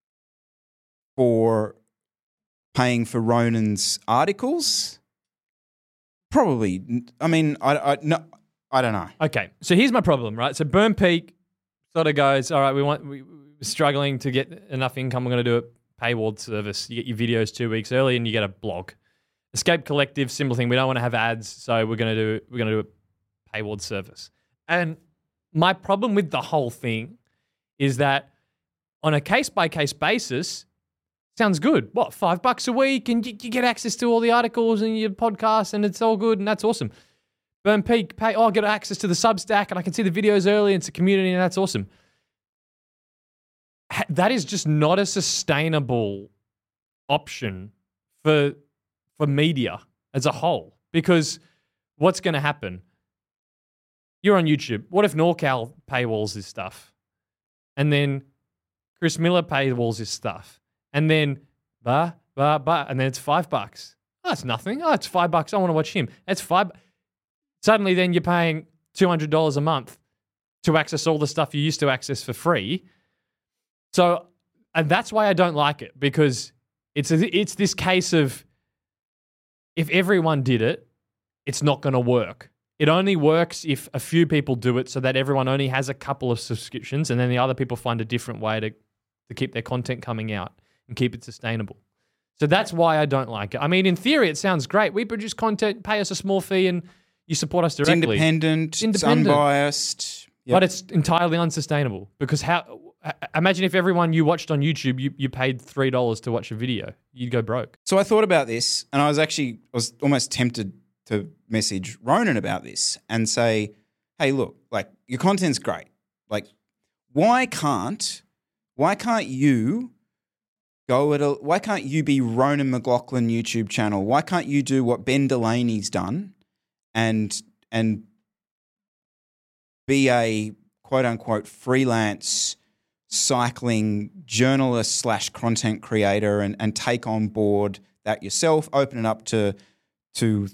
for paying for Ronan's articles? Probably. I mean, I, I no, I don't know. Okay. So here's my problem, right? So Burn Peak sort of goes, all right, we want we, we're struggling to get enough income. We're going to do a paywall service. You get your videos two weeks early, and you get a blog. Escape Collective, simple thing. We don't want to have ads, so we're going to do we're going to do a paywall service. And my problem with the whole thing is that on a case by case basis, sounds good. What, five bucks a week, and you, you get access to all the articles and your podcasts, and it's all good, and that's awesome. Burn Peak, pay. Oh, I get access to the Substack, and I can see the videos early. And it's a community, and that's awesome. Ha- That is just not a sustainable option for for media as a whole, because what's going to happen? you're on YouTube. What if NorCal paywalls his stuff? And then Chris Miller paywalls his stuff. And then, bah, bah, bah, and then it's five bucks. Oh, that's nothing. Oh, it's five bucks. I want to watch him. It's five. Suddenly then you're paying two hundred dollars a month to access all the stuff you used to access for free. So, and that's why I don't like it, because it's a, it's this case of if everyone did it, it's not going to work. It only works if a few people do it so that everyone only has a couple of subscriptions, and then the other people find a different way to, to keep their content coming out and keep it sustainable. So that's why I don't like it. I mean, in theory, it sounds great. We produce content, pay us a small fee, and you support us directly. It's independent, it's, independent. It's unbiased. Yep. But it's entirely unsustainable, because how? Imagine if everyone you watched on YouTube, you, you paid three dollars to watch a video. You'd go broke. So I thought about this, and I was actually I was almost tempted to message Ronan about this and say, hey, look, like your content's great. Like, why can't why can't you go at a why can't you be Ronan McLaughlin YouTube channel? Why can't you do what Ben Delaney's done and and be a quote unquote freelance cycling journalist slash content creator and, and take on board that yourself, open it up to to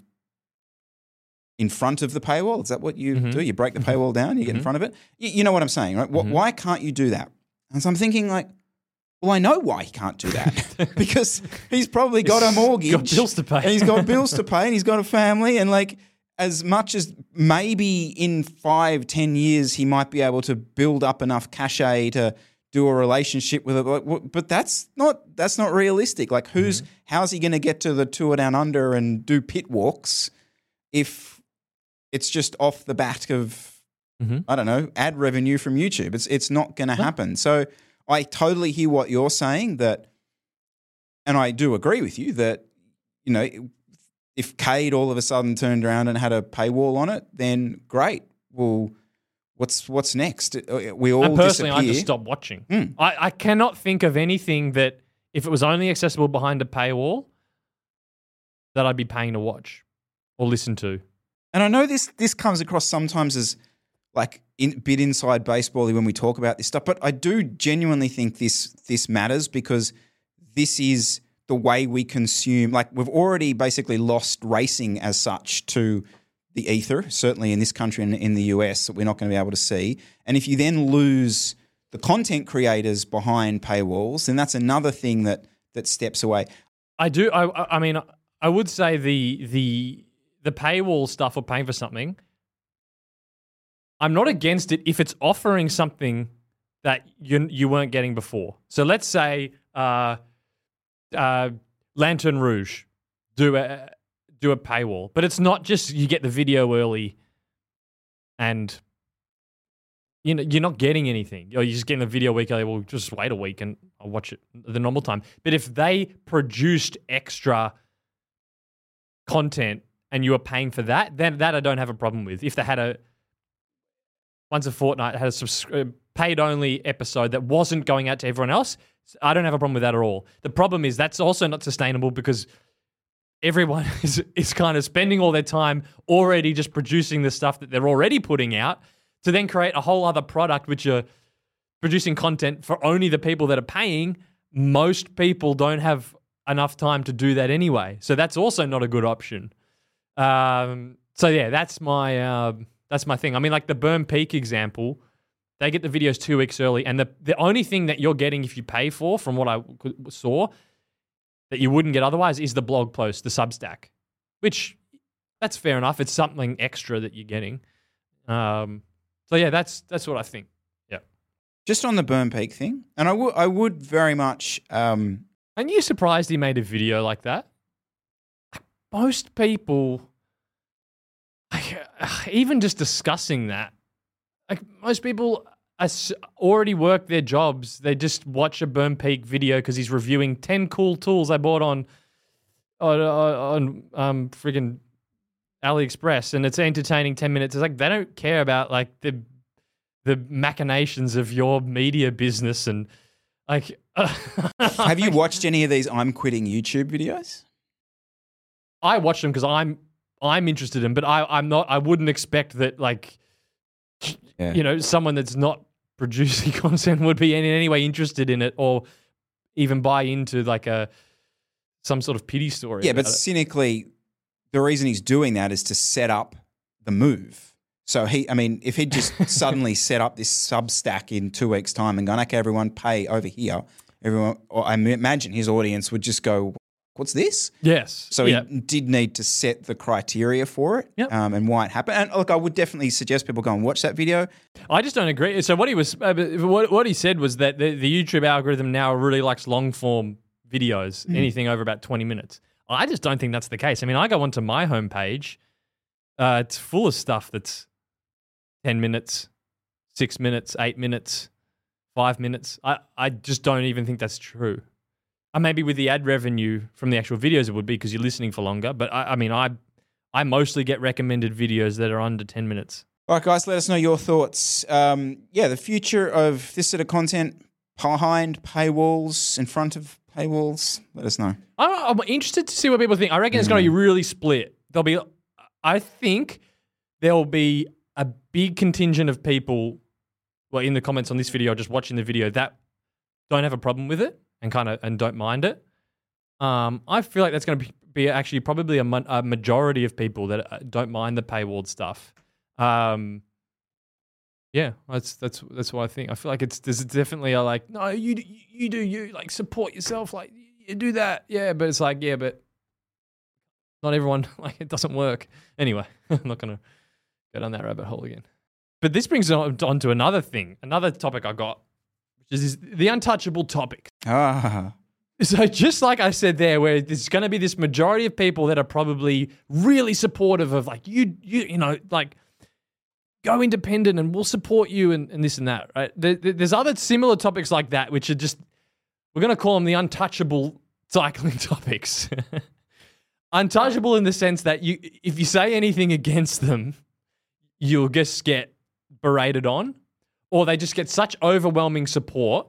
in front of the paywall? Is that what you mm-hmm. do? You break the paywall down, you get mm-hmm. in front of it? You, you know what I'm saying, right? Mm-hmm. Why can't you do that? And so I'm thinking like, well, I know why he can't do that because he's probably got a mortgage. He's got bills to pay. And he's got bills to pay and he's got a family, and like as much as maybe in five, ten years he might be able to build up enough cachet to do a relationship with it, but that's not that's not realistic. Like who's mm-hmm. how's he going to get to the Tour Down Under and do pit walks if it's just off the back of, mm-hmm. I don't know, ad revenue from YouTube? It's it's not going to no. happen. So I totally hear what you're saying, that, and I do agree with you that, you know, if Cade all of a sudden turned around and had a paywall on it, then great. Well, what's what's next? We all and personally, disappear. I just stop watching. Mm. I, I cannot think of anything that, if it was only accessible behind a paywall, that I'd be paying to watch or listen to. And I know this this comes across sometimes as like in, bit inside baseball-y when we talk about this stuff, but I do genuinely think this this matters, because this is the way we consume. Like we've already basically lost racing as such to the ether, certainly in this country and in the U S, that we're not going to be able to see. And if you then lose the content creators behind paywalls, then that's another thing that that steps away. I do. I, I mean, I would say the the the paywall stuff or paying for something, I'm not against it if it's offering something that you you weren't getting before. So let's say uh, uh, Lantern Rouge do a do a paywall, but it's not just you get the video early and you know you're not getting anything. You're just getting the video a week early. Well, just wait a week and I'll watch it at the normal time. But if they produced extra content and you were paying for that, then that I don't have a problem with. If they had a once a fortnight had a subs- paid only episode that wasn't going out to everyone else, I don't have a problem with that at all. The problem is that's also not sustainable, because everyone is, is kind of spending all their time already just producing the stuff that they're already putting out to then create a whole other product, which are producing content for only the people that are paying. Most people don't have enough time to do that anyway. So that's also not a good option. Um, so yeah, that's my uh, that's my thing. I mean, like the Burn Peak example, they get the videos two weeks early, and the the only thing that you're getting if you pay for, from what I saw, that you wouldn't get otherwise, is the blog post, the Substack, which that's fair enough. It's something extra that you're getting. Um, so yeah, that's that's what I think. Yeah. Just on the Burn Peak thing, and I would I would very much. Um, Aren't you surprised he made a video like that? Most people, like, even just discussing that, like most people already work their jobs. They just watch a Burn Peak video because he's reviewing ten cool tools I bought on on, on um friggin' AliExpress, and it's entertaining ten minutes. It's like they don't care about like the the machinations of your media business and like. Have you watched any of these I'm quitting YouTube videos? I watch them because I'm I'm interested in, but I I'm not. I wouldn't expect that like Yeah. you know, someone that's not producing content would be in any way interested in it or even buy into like a some sort of pity story. Yeah, but about it. cynically, the reason he's doing that is to set up the move. So he, I mean, if he'd just suddenly set up this Substack in two weeks' time and gone, okay, everyone pay over here, everyone, or I imagine his audience would just go, what's this? Yes. So yeah. he did need to set the criteria for it Yep. um, and why it happened. And look, I would definitely suggest people go and watch that video. I just don't agree. So what he was, uh, what what he said was that the, the YouTube algorithm now really likes long form videos, Mm. anything over about twenty minutes. I just don't think that's the case. I mean, I go onto my homepage, uh, it's full of stuff that's ten minutes, six minutes, eight minutes, five minutes. I, I just don't even think that's true. Uh, maybe with the ad revenue from the actual videos it would be because you're listening for longer. But I, I mean, I I mostly get recommended videos that are under ten minutes. All right, guys, let us know your thoughts. Um, yeah, the future of this sort of content behind paywalls, in front of paywalls. Let us know. I'm, I'm interested to see what people think. I reckon it's going to be really split. There'll be, I think there will be a big contingent of people, well, in the comments on this video, just watching the video, that don't have a problem with it and kind of and don't mind it. Um, I feel like that's going to be, be actually probably a, ma- a majority of people that uh, don't mind the paywalled stuff. Um, yeah, that's that's that's what I think. I feel like it's there's definitely a like, no, you do- you do you like support yourself, like you do that, yeah. But it's like, yeah, but not everyone, like it doesn't work. Anyway, I'm not gonna go down that rabbit hole again. But this brings on, on to another thing, another topic I got, which is the untouchable topic. Ah, So just like I said there, where there's going to be this majority of people that are probably really supportive of like, you, you, you know, like go independent and we'll support you and, and this and that, right? There, there's other similar topics like that, which are just, we're going to call them the untouchable cycling topics. Untouchable in the sense that you, if you say anything against them, you'll just get berated on, or they just get such overwhelming support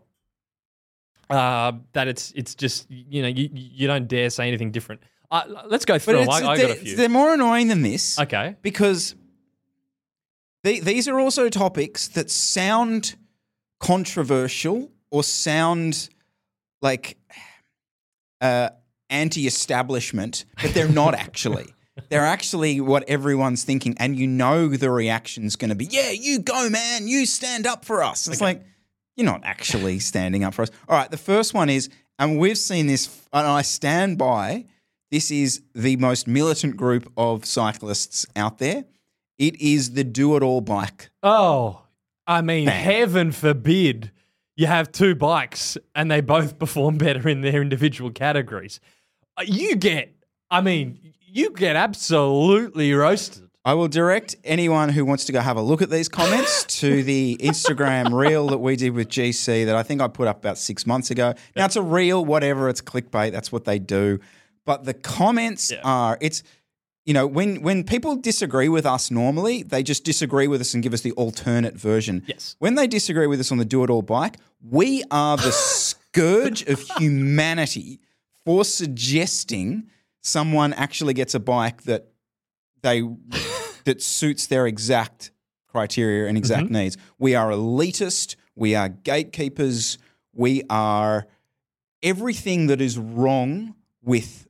uh, that it's it's just, you know, you you don't dare say anything different. Uh, let's go through but them. it's, I, I they're, got a few. they're more annoying than this. Okay. Because they, these are also topics that sound controversial or sound like uh, anti-establishment, but they're not actually. They're actually what everyone's thinking, and you know the reaction's going to be, yeah, you go, man, you stand up for us. It's Okay. like, you're not actually standing up for us. All right, the first one is, and we've seen this, and I stand by, this is the most militant group of cyclists out there. It is the do-it-all bike. Oh, I mean, Man. heaven forbid you have two bikes and they both perform better in their individual categories. Uh, You get, I mean, you get absolutely roasted. I will direct anyone who wants to go have a look at these comments to the Instagram reel that we did with G C that I think I put up about six months ago. Now, it's a reel, whatever, it's clickbait, that's what they do. But the comments Yeah. are, it's, you know, when, when people disagree with us normally, they just disagree with us and give us the alternate version. Yes. When they disagree with us on the do-it-all bike, we are the scourge of humanity for suggesting someone actually gets a bike that they that suits their exact criteria and exact Mm-hmm. needs. We are elitist. We are gatekeepers. We are everything that is wrong with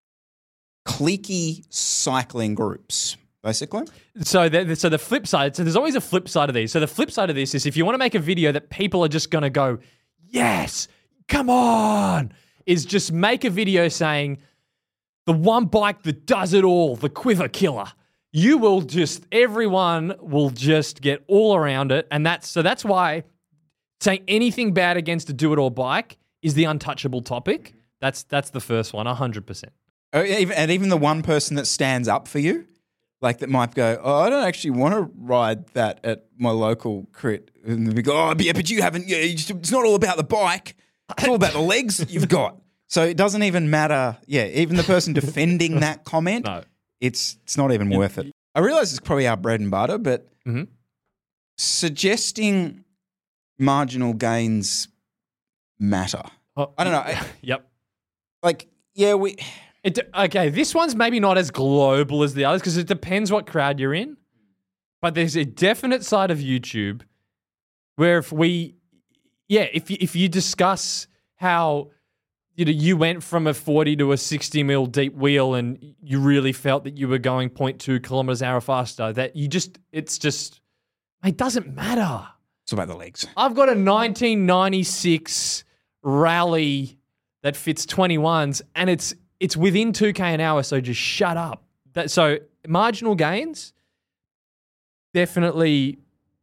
cliquey cycling groups, basically. So, the, so the flip side, so there's always a flip side of these. So the flip side of this is if you want to make a video that people are just going to go, yes, come on, is just make a video saying the one bike that does it all, the Quiver Killer. You will just, everyone will just get all around it. And that's, so that's why saying anything bad against a do-it-all bike is the untouchable topic. That's, that's the first one, one hundred percent. Oh, even- And even the one person that stands up for you, like that might go, oh, I don't actually want to ride that at my local crit. And they go, oh, yeah, but you haven't, yeah, it's not all about the bike. It's all about the legs that you've got. So it doesn't even matter. Yeah, even the person defending that comment, No. it's it's not even worth it. I realize it's probably our bread and butter, but Mhm. suggesting marginal gains matter. Oh, I don't know. I- Yep. Like, yeah, we... It, okay, this one's maybe not as global as the others because it depends what crowd you're in. But there's a definite side of YouTube where if we, yeah, if you, if you discuss how, you know, you went from a forty to a sixty mil deep wheel and you really felt that you were going zero point two kilometers an hour faster, that you just, it's just, it doesn't matter. It's about the legs. I've got a nineteen ninety-six rally that fits twenty-ones and it's it's within two K an hour, so just shut up. That, so marginal gains, definitely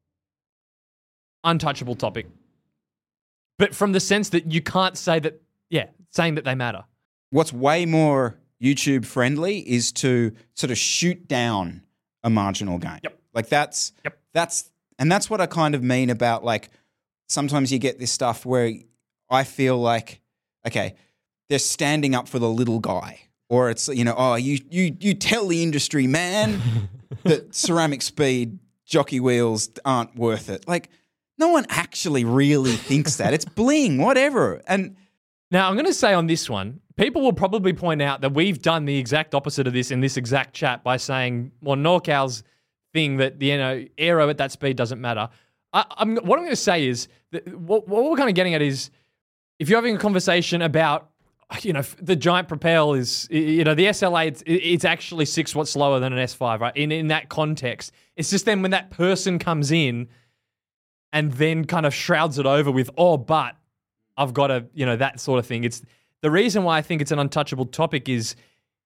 untouchable topic. But from the sense that you can't say that, yeah, saying that they matter. What's way more YouTube friendly is to sort of shoot down a marginal gain. Yep. Like that's, Yep. that's, and that's what I kind of mean about like, sometimes you get this stuff where I feel like, okay, they're standing up for the little guy. Or it's, you know, oh, you you you tell the industry, man, that ceramic speed jockey wheels aren't worth it. Like, no one actually really thinks that. It's bling, whatever. And now I'm going to say on this one, people will probably point out that we've done the exact opposite of this in this exact chat by saying, well, NorCal's thing that, you know, aero at that speed doesn't matter. I, I'm, what I'm going to say is that what, what we're kind of getting at is if you're having a conversation about, you know, the giant propel is, you know, the S L A, it's, it's actually six watts slower than an S five, right? In in that context. It's just then when that person comes in and then kind of shrouds it over with, oh, but I've got a, you know, that sort of thing. It's the reason why I think it's an untouchable topic is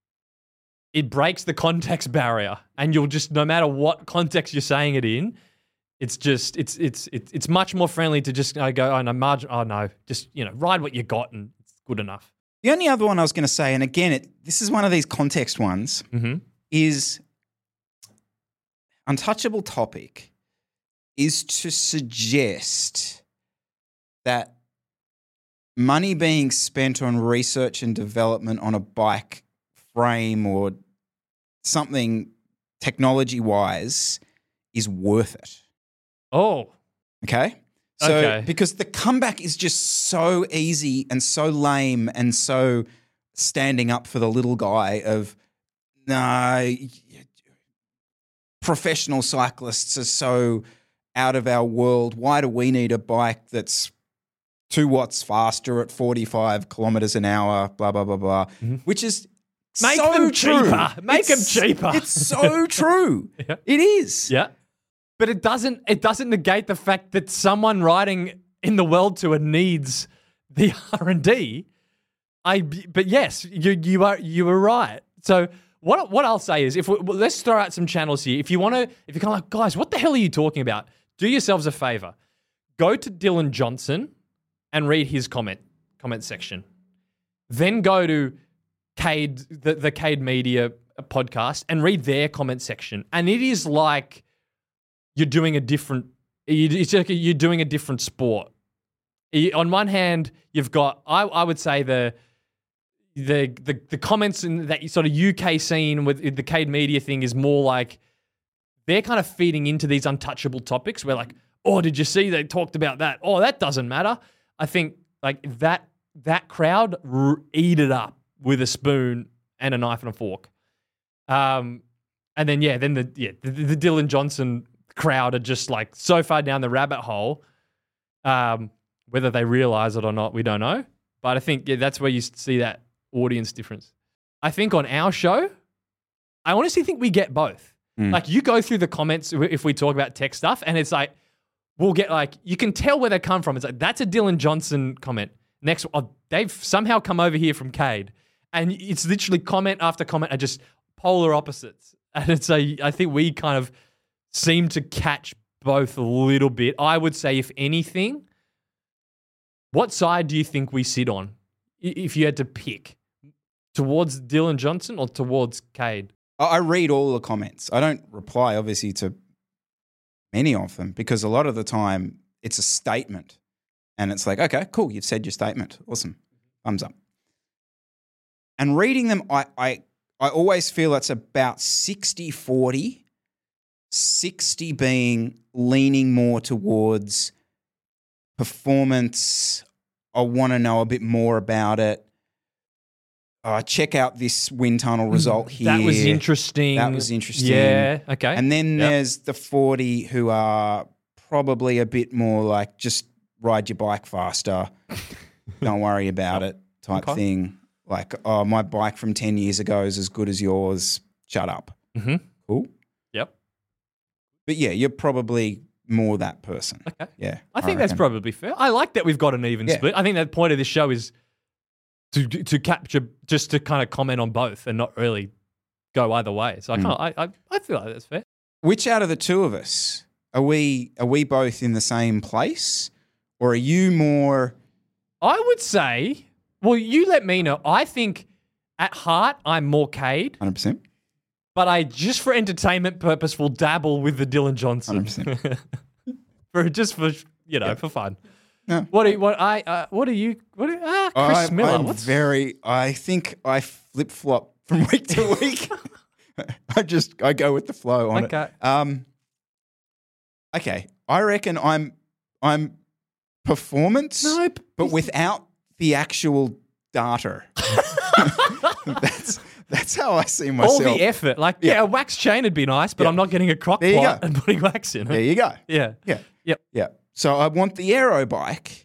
it breaks the context barrier and you'll just, no matter what context you're saying it in, it's just, it's, it's, it's, it's much more friendly to just uh, go, oh no, margin, oh no, just, you know, ride what you got and it's good enough. the only other one I was going to say, and again, it, this is one of these context ones, Mm-hmm. is untouchable topic is to suggest that money being spent on research and development on a bike frame or something technology-wise is worth it. Oh, Okay? So, Okay. because the comeback is just so easy and so lame and so standing up for the little guy of, no, professional cyclists are so out of our world. Why do we need a bike that's two watts faster at forty-five kilometers an hour, blah, blah, blah, blah, which is Make so them true. cheaper. Make them It's- cheaper. It's so true. Yeah. It is. yeah. But it doesn't it doesn't negate the fact that someone riding in the World Tour needs the R and D. I but yes, you you are you were right. So what what I'll say is if we, well, let's throw out some channels here. If you want to if you're kind of like, guys, what the hell are you talking about? Do yourselves a favor. Go to Dylan Johnson and read his comment comment section. Then go to Cade the, the Cade Media podcast and read their comment section. And it is like you're doing a different, it's like you're doing a different sport. You- on one hand, you've got, I, I would say the, the the the comments in that sort of U K scene with the Cade Media thing is more like they're kind of feeding into these untouchable topics where like, oh, did you see they talked about that? Oh, that doesn't matter. I think like that that crowd r- eat it up with a spoon and a knife and a fork. Um, and then yeah, then the yeah the, the Dylan Johnson crowd are just like so far down the rabbit hole. Um, whether they realize it or not, we don't know. But I think yeah, that's where you see that audience difference. I think on our show, I honestly think we get both. Mm. Like you go through the comments if we talk about tech stuff, and it's like we'll get like you can tell where they come from. It's like that's a Dylan Johnson comment. Next, oh, they've somehow come over here from Cade, and it's literally comment after comment are just polar opposites. And it's a I think we kind of seem to catch both a little bit. I would say, if anything, what side do you think we sit on i- if you had to pick? Towards Dylan Johnson or towards Cade? I I read all the comments. I don't reply, obviously, to many of them because a lot of the time it's a statement. And it's like, okay, cool, you've said your statement. Awesome. Thumbs up. And reading them, I I, I always feel it's about sixty forty, sixty being leaning more towards performance. I want to know a bit more about it. oh, check out this wind tunnel result here. That was interesting. That was interesting. Yeah, okay. And then Yep. there's the forty who are probably a bit more like just ride your bike faster. Don't worry about it type Okay. thing. Like, oh, my bike from ten years ago is as good as yours. Shut up. Mm-hmm. Cool. Yep. But yeah, you're probably more that person. Okay. Yeah. I think that's reckon. probably fair. I like that we've got an even Yeah. split. I think the point of this show is to to capture, just to kind of comment on both and not really go either way. So I Mm. kind of, I, I I feel like that's fair. Which out of the two of us are we? Are we both in the same place, or are you more? I would say, well, you let me know. I think at heart I'm more Cade, Hundred percent. but I just for entertainment purpose will dabble with the Dylan Johnson. Hundred percent. for just for you know for fun. No. What are, what I uh, what are you what are, ah Chris I'm, Miller? I'm What's very. I think I flip flop from week to week. I just I go with the flow on Okay. it. Um. Okay, I reckon I'm I'm performance, No, p- but without the actual data. that's that's how I see myself. all the effort? Like yeah, Yeah. a wax chain would be nice, but Yeah. I'm not getting a crock There you pot go. and putting wax in it. There you go. Yeah. Yeah. Yep. Yeah. So I want the aero bike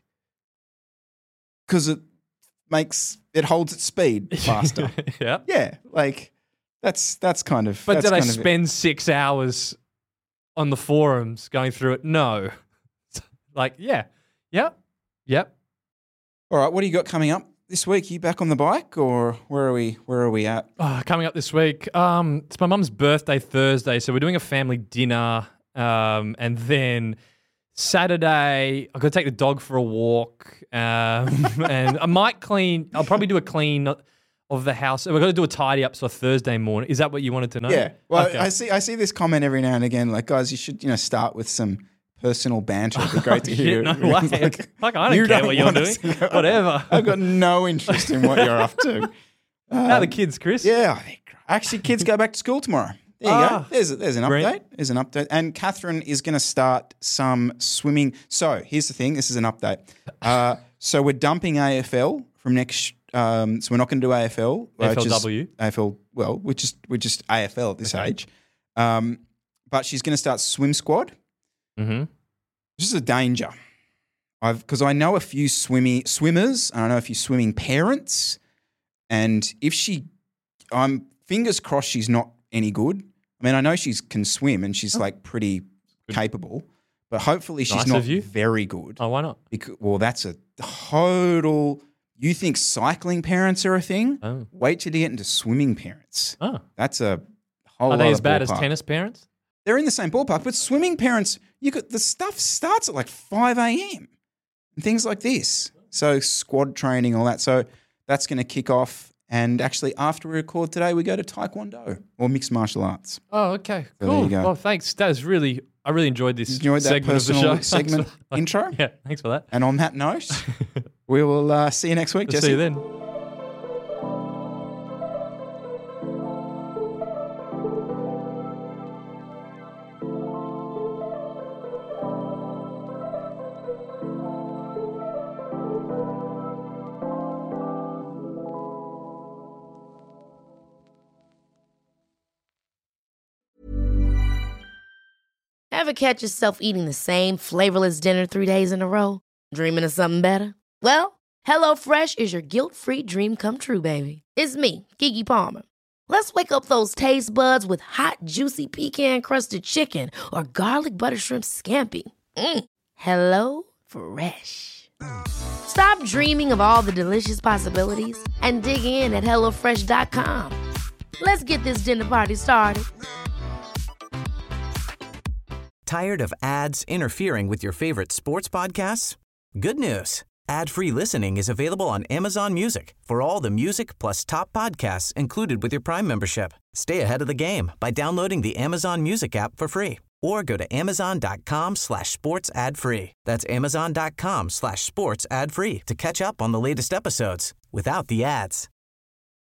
because it makes it holds its speed faster. yeah. Yeah, like that's that's kind of. But that's did I kind of it. spend six hours on the forums going through it? No. Like, yeah. Yep. Yep. All right, what do you got coming up this week? Are you back on the bike, or where are we? Where are we at? Oh, coming up this week, um, it's my mum's birthday Thursday, so we're doing a family dinner, um, and then Saturday I've got to take the dog for a walk, um, and I might clean. I'll probably do a clean of the house. We're going to do a tidy up, so Thursday morning. Is that what you wanted to know? Yeah. Well, Okay. I see. I see this comment every now and again. Like, guys, you should you know start with some personal banter. It'd be great to hear. Shit, no way. Like, Fuck, I don't you care what you're want doing. us to know. Whatever. I've got no interest in what you're up to. How are the kids, Chris? Yeah, I think- actually, kids go back to school tomorrow. There you Ah. go. There's a, there's an Brilliant. update. There's an update. And Catherine is going to start some swimming. So here's the thing. This is an update. Uh, so we're dumping A F L from next. Um, so we're not going to do A F L. A F L which is- W? A F L. Well, we're just we're just A F L at this age. Um, but she's going to start swim squad. Mm-hmm. This is a danger. I've because I know a few swimmy swimmers, and I know a few swimming parents. And if she, I'm fingers crossed she's not any good. I mean, I know she can swim and she's like pretty capable, but hopefully she's Nice not of you. very good. Oh, why not? Because, well, that's a total. You think cycling parents are a thing? Oh. Wait till you get into swimming parents. Oh. That's a whole. Are they other as bad as ballpark. tennis parents? They're in the same ballpark, but swimming parents, you could the stuff starts at like five a.m. and things like this. So squad training, all that. So that's going to kick off. And actually, after we record today, we go to Taekwondo or mixed martial arts. Oh, okay. So there Cool. you go. Well, thanks. That was really, I really enjoyed this Enjoyed that segment of the personal show. segment Thanks for- intro. Yeah, thanks for that. And on that note, we will uh, see you next week, We'll Jesse. see you then. Ever catch yourself eating the same flavorless dinner three days in a row? Dreaming of something better? Well, HelloFresh is your guilt-free dream come true, baby. It's me, Keke Palmer. Let's wake up those taste buds with hot, juicy pecan-crusted chicken or garlic butter shrimp scampi. Mm. Hello Fresh. Stop dreaming of all the delicious possibilities and dig in at hello fresh dot com. Let's get this dinner party started. Tired of ads interfering with your favorite sports podcasts? Good news. Ad-free listening is available on Amazon Music for all the music plus top podcasts included with your Prime membership. Stay ahead of the game by downloading the Amazon Music app for free or go to amazon.com slash sports ad free. That's amazon.com slash sports ad free to catch up on the latest episodes without the ads.